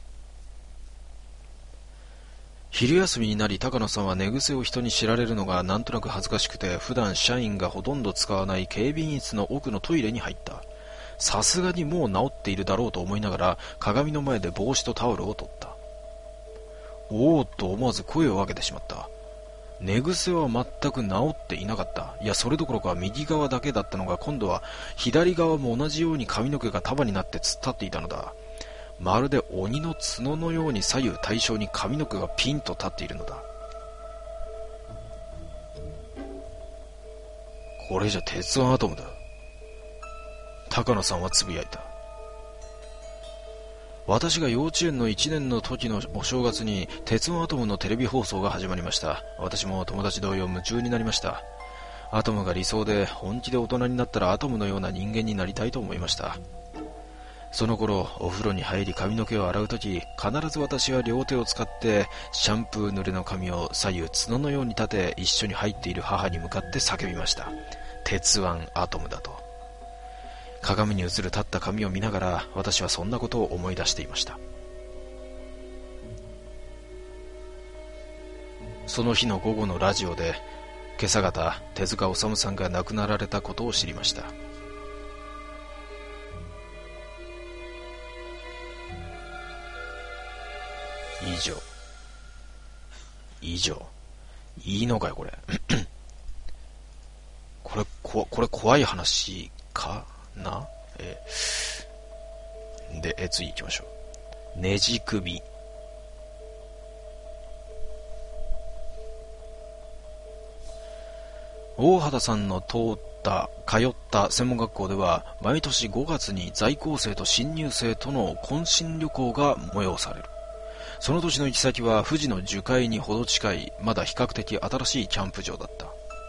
Speaker 1: 昼休みになり、高野さんは寝癖を人に知られるのがなんとなく恥ずかしくて、普段社員がほとんど使わない警備員室の奥のトイレに入った。さすがにもう治っているだろうと思いながら、鏡の前で帽子とタオルを取った。おーっと思わず声を上げてしまった。寝癖は全く治っていなかった。いや、それどころか右側だけだったのが、今度は左側も同じように髪の毛が束になって突っ立っていたのだ。まるで鬼の角のように左右対称に髪の毛がピンと立っているのだ。これじゃ鉄腕アトムだ。高野さんはつぶやいた。私が幼稚園のいちねんの時のお正月に鉄腕アトムのテレビ放送が始まりました。私も友達同様夢中になりました。アトムが理想で、本気で大人になったらアトムのような人間になりたいと思いました。その頃、お風呂に入り髪の毛を洗うとき、必ず私は両手を使ってシャンプー濡れの髪を左右角のように立て、一緒に入っている母に向かって叫びました。鉄腕アトムだと。鏡に映る立った髪を見ながら、私はそんなことを思い出していました。その日の午後のラジオで、今朝方手塚治虫さんが亡くなられたことを知りました。以上。以上。いいのかよ、これ。これ、こ、これ怖い話かな、えー、で、え、次行きましょう。ねじ首。大畑さんの通った、通った専門学校では、毎年ごがつに在校生と新入生との懇親旅行が催される。その年の行き先は富士の樹海にほど近い、まだ比較的新しいキャンプ場だった。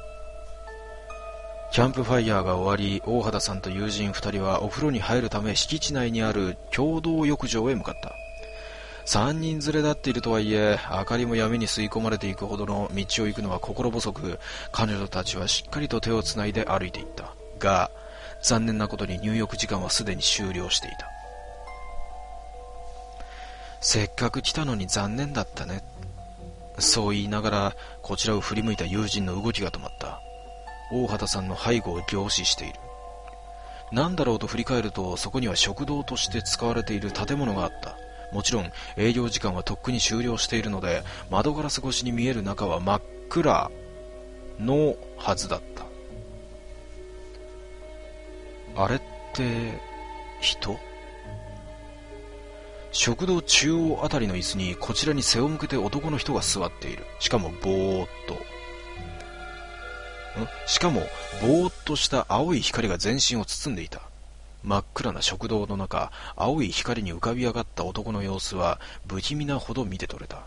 Speaker 1: キャンプファイヤーが終わり、大畑さんと友人二人はお風呂に入るため敷地内にある共同浴場へ向かった。三人連れだっているとはいえ、明かりも闇に吸い込まれていくほどの道を行くのは心細く、彼女たちはしっかりと手をつないで歩いていった。が、残念なことに入浴時間はすでに終了していた。せっかく来たのに残念だったね。そう言いながら、こちらを振り向いた友人の動きが止まった。大畑さんの背後を凝視している。何だろうと振り返ると、そこには食堂として使われている建物があった。もちろん営業時間はとっくに終了しているので、窓ガラス越しに見える中は真っ暗のはずだった。あれって人？食堂中央あたりの椅子にこちらに背を向けて男の人が座っている。しかもぼーっと。んしかもぼーっとした青い光が全身を包んでいた。真っ暗な食堂の中、青い光に浮かび上がった男の様子は不気味なほど見て取れた。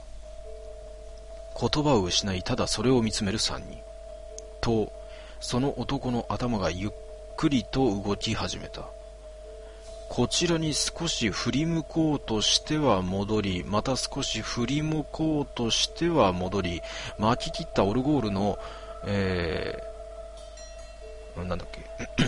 Speaker 1: 言葉を失い、ただそれを見つめる三人。と、その男の頭がゆっくりと動き始めた。こちらに少し振り向こうとしては戻り、また少し振り向こうとしては戻り、巻き切ったオルゴールの、えー、なんだっけ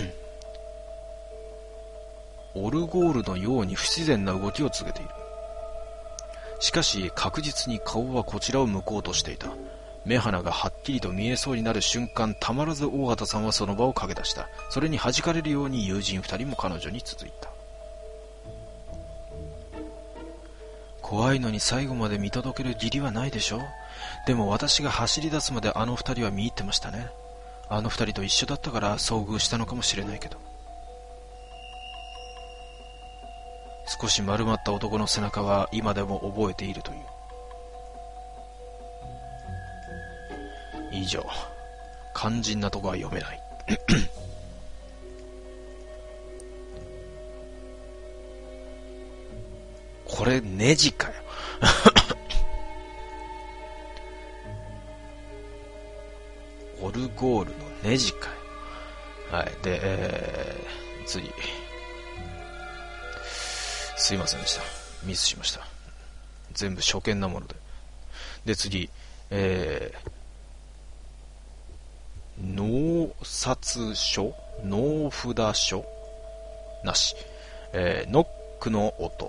Speaker 1: オルゴールのように不自然な動きを続けている。しかし確実に顔はこちらを向こうとしていた。目鼻がはっきりと見えそうになる瞬間、たまらず大畑さんはその場を駆け出した。それに弾かれるように友人二人も彼女に続いた。怖いのに最後まで見届ける義理はないでしょ。でも私が走り出すまであの二人は見入ってましたね。あの二人と一緒だったから遭遇したのかもしれないけど。 少し丸まった男の背中は今でも覚えているという。以上。肝心なとこは読めない。これネジかよ。オルゴールのネジかよ。はい。で、えー、次。すいませんでした。ミスしました。全部初見なもので。で、次。えー、納札書納札書なし。えー、ノックの音。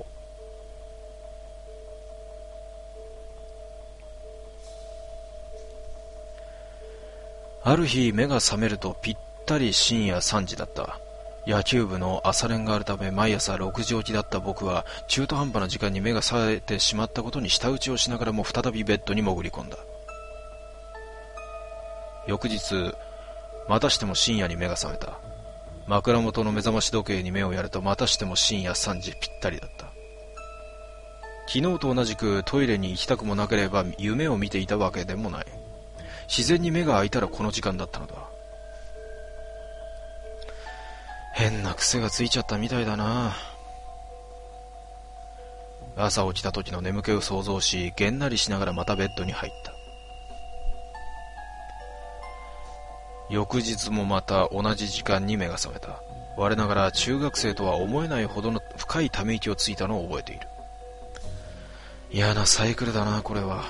Speaker 1: ある日目が覚めるとぴったり深夜さんじだった。野球部の朝練があるため毎朝ろくじ起きだった僕は中途半端な時間に目が冴えてしまったことに舌打ちをしながらも再びベッドに潜り込んだ。翌日またしても深夜に目が覚めた。枕元の目覚まし時計に目をやるとまたしても深夜さんじぴったりだった。昨日と同じくトイレに行きたくもなければ夢を見ていたわけでもない。自然に目が開いたらこの時間だったのだ。変な癖がついちゃったみたいだな。朝起きた時の眠気を想像し、げんなりしながらまたベッドに入った。翌日もまた同じ時間に目が覚めた。我ながら中学生とは思えないほどの深いため息をついたのを覚えている。嫌なサイクルだな、これは。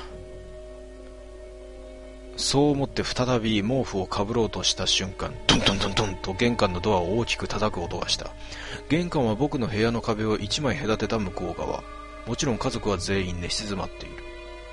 Speaker 1: そう思って再び毛布をかぶろうとした瞬間、トントントントンと玄関のドアを大きく叩く音がした。玄関は僕の部屋の壁を一枚隔てた向こう側。もちろん家族は全員寝静まっている。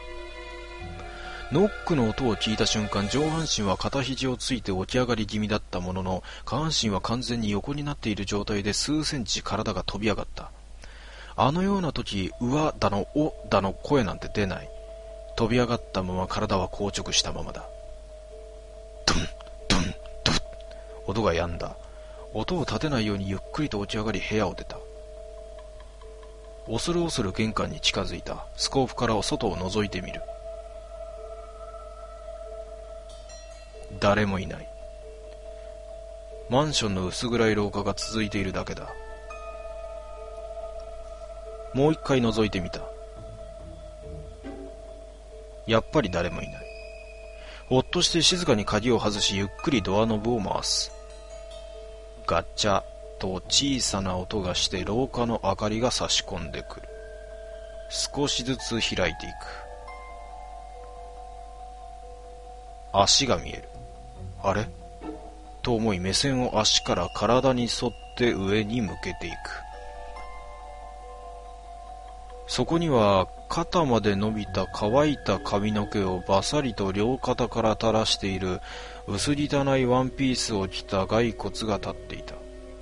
Speaker 1: ノックの音を聞いた瞬間、上半身は片肘をついて起き上がり気味だったものの、下半身は完全に横になっている状態で数センチ体が飛び上がった。あのような時、うわだのおだの声なんて出ない。飛び上がったまま体は硬直したままだ。ドンドンドン。音が止んだ。音を立てないようにゆっくりと起き上がり部屋を出た。恐る恐る玄関に近づいた。スコープから外を覗いてみる。誰もいない。マンションの薄暗い廊下が続いているだけだ。もう一回覗いてみた。やっぱり誰もいない。ほっとして静かに鍵を外しゆっくりドアノブを回す。ガチャと小さな音がして廊下の明かりが差し込んでくる。少しずつ開いていく。足が見える。あれと思い目線を足から体に沿って上に向けていく。そこには肩まで伸びた乾いた髪の毛をバサリと両肩から垂らしている薄汚いワンピースを着た骸骨が立っていた。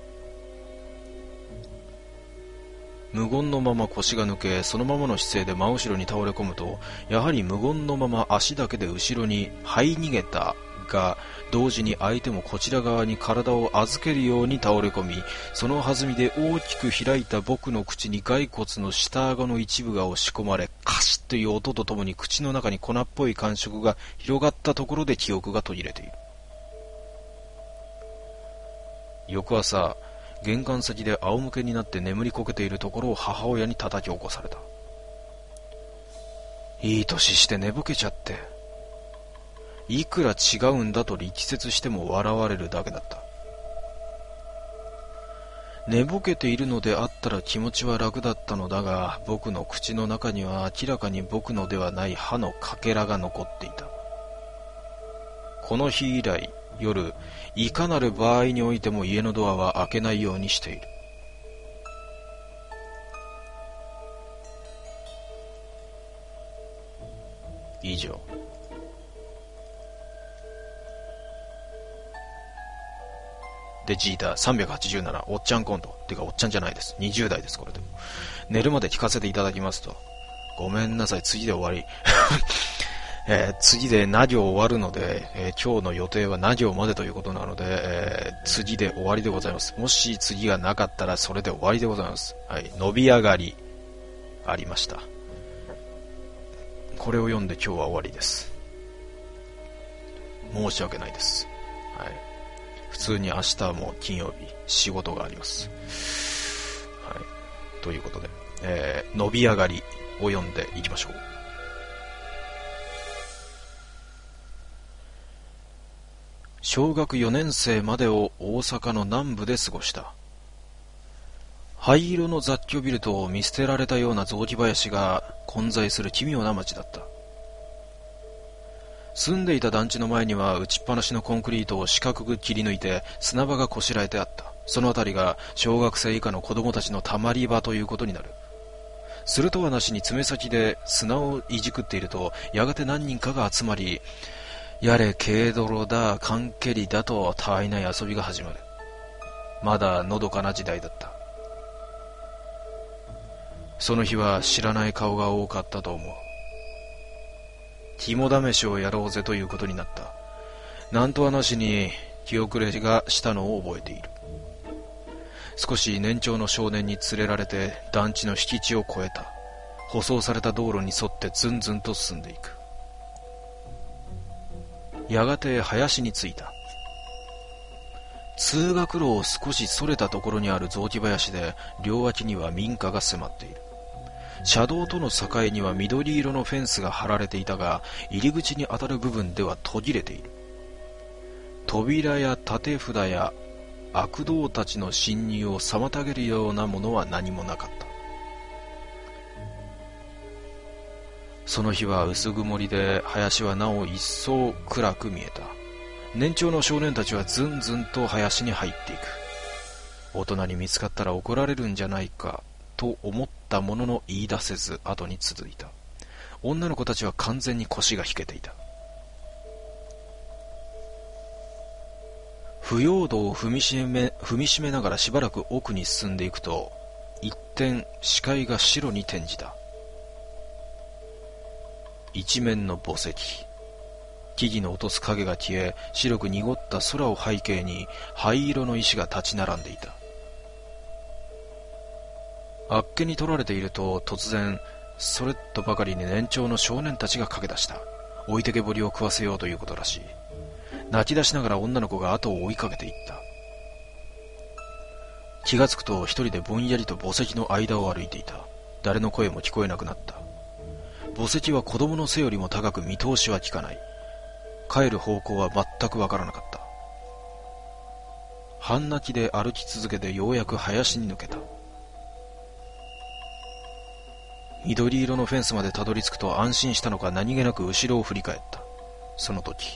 Speaker 1: 無言のまま腰が抜け、そのままの姿勢で真後ろに倒れ込むと、やはり無言のまま足だけで後ろに這い逃げたが、同時に相手もこちら側に体を預けるように倒れ込み、その弾みで大きく開いた僕の口に骸骨の下顎の一部が押し込まれ、カシッという音とともに口の中に粉っぽい感触が広がったところで記憶が途切れている。翌朝、玄関先で仰向けになって眠りこけているところを母親に叩き起こされた。いい年して寝ぼけちゃって。いくら違うんだと力説しても笑われるだけだった。寝ぼけているのであったら気持ちは楽だったのだが、僕の口の中には明らかに僕のではない歯のかけらが残っていた。この日以来、夜、いかなる場合においても家のドアは開けないようにしている。以上。で、ジーターさんびゃくはちじゅうなな、おっちゃんコント。てか、おっちゃんじゃないです。にじゅう代です、これでも。寝るまで聞かせていただきますと。ごめんなさい、次で終わり。 えー、次でな行終わるので、えー、今日の予定はな行までということなので、えー、次で終わりでございます。もし次がなかったらそれで終わりでございます。はい、伸び上がりありました。これを読んで今日は終わりです。申し訳ないです。はい、普通に明日も金曜日仕事があります。はい、ということで、えー、伸び上がりを読んでいきましょう。小学よねん生までを大阪の南部で過ごした。灰色の雑居ビルと見捨てられたような雑木林が混在する奇妙な町だった。住んでいた団地の前には打ちっぱなしのコンクリートを四角く切り抜いて砂場がこしらえてあった。そのあたりが小学生以下の子供たちのたまり場ということになる。するとはなしに爪先で砂をいじくっていると、やがて何人かが集まり、やれ軽泥だ缶蹴りだとたわいない遊びが始まる。まだのどかな時代だった。その日は知らない顔が多かったと思う。肝試しをやろうぜということになった。なんとはなしに気遅れがしたのを覚えている。少し年長の少年に連れられて団地の敷地を越えた。舗装された道路に沿ってずんずんと進んでいく。やがて林に着いた。通学路を少しそれたところにある雑木林で、両脇には民家が迫っている。車道との境には緑色のフェンスが張られていたが、入り口に当たる部分では途切れている。扉や立て札や悪童たちの侵入を妨げるようなものは何もなかった。その日は薄曇りで、林はなお一層暗く見えた。年長の少年たちはずんずんと林に入っていく。大人に見つかったら怒られるんじゃないかと思ったものの言い出せず後に続いた。女の子たちは完全に腰が引けていた。腐葉土を踏みしめ、踏みしめながらしばらく奥に進んでいくと、一転視界が白に転じた。一面の墓石。木々の落とす影が消え、白く濁った空を背景に灰色の石が立ち並んでいた。あっけに取られていると、突然それっとばかりに年長の少年たちが駆け出した。置いてけぼりを食わせようということらしい。泣き出しながら女の子が後を追いかけていった。気がつくと一人でぼんやりと墓石の間を歩いていた。誰の声も聞こえなくなった。墓石は子供の背よりも高く、見通しは利かない。帰る方向は全くわからなかった。半泣きで歩き続けてようやく林に抜けた。緑色のフェンスまでたどり着くと安心したのか、何気なく後ろを振り返った。その時、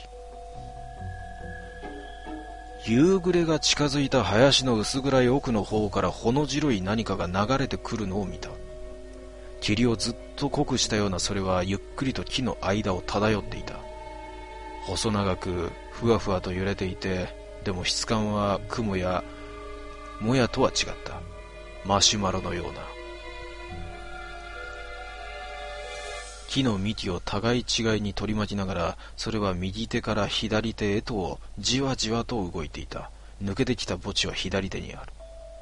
Speaker 1: 夕暮れが近づいた林の薄暗い奥の方からほの白い何かが流れてくるのを見た。霧をずっと濃くしたようなそれはゆっくりと木の間を漂っていた。細長くふわふわと揺れていて、でも質感は雲やもやとは違った。マシュマロのような。木の幹を互い違いに取り巻きながら、それは右手から左手へとじわじわと動いていた。抜けてきた墓地は左手にある。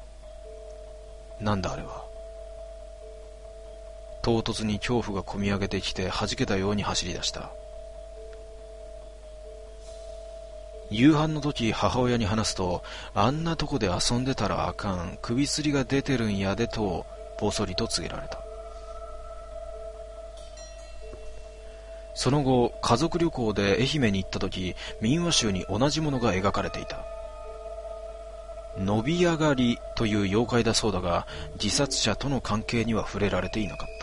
Speaker 1: なんだあれは。唐突に恐怖がこみ上げてきて、弾けたように走り出した。夕飯の時、母親に話すと、あんなとこで遊んでたらあかん、首吊りが出てるんやでとぼそりと告げられた。その後、家族旅行で愛媛に行った時、民話集に同じものが描かれていた。伸び上がりという妖怪だそうだが、自殺者との関係には触れられていなかった。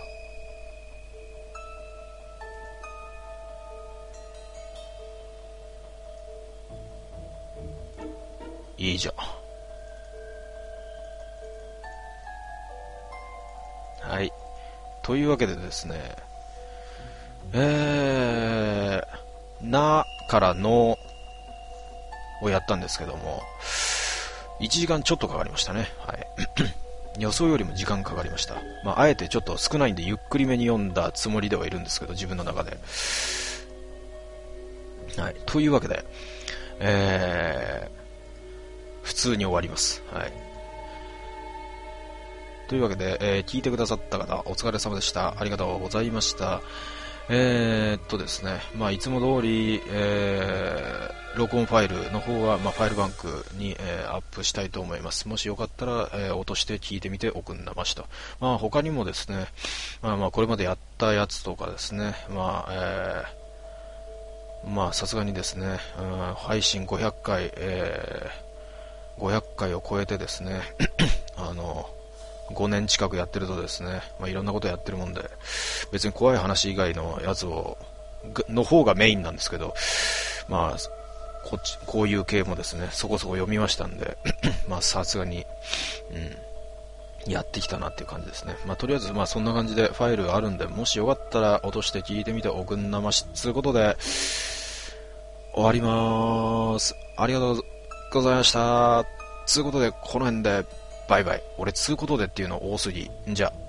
Speaker 1: いいじゃん。はい。というわけでですね、えー、なからのをやったんですけども、いちじかんちょっとかかりましたね。はい。予想よりも時間かかりました。まあ、あえてちょっと少ないんでゆっくりめに読んだつもりではいるんですけど、自分の中で。 はい。というわけで、えー、普通に終わります。はい。というわけで、えー、聞いてくださった方、お疲れ様でした。ありがとうございました。えー、っとですね、まあ、いつも通り、えー、録音ファイルの方は、まあ、ファイルバンクに、えー、アップしたいと思います。もしよかったら、えー、落として聞いてみておくんなましと。まあ、他にもですね、まあ、まあ、これまでやったやつとかですね、まあ、えー、まあ、さすがにですね、うん、配信ごひゃっかい、えー、ごひゃっかいを超えてですね、あの、ごねん近くやってるとですね、まあ、いろんなことやってるもんで、別に怖い話以外のやつを、の方がメインなんですけど、まあ、こっち、こういう系もですね、そこそこ読みましたんで、まあ、さすがに、うん、やってきたなっていう感じですね。まあ、とりあえず、まあ、そんな感じでファイルあるんで、もしよかったら落として聞いてみておくんなまし、つうことで、終わりまーす。ありがとうございました。つうことで、この辺で、バイバイ。俺、つうことでっていうの多すぎ。んじゃ。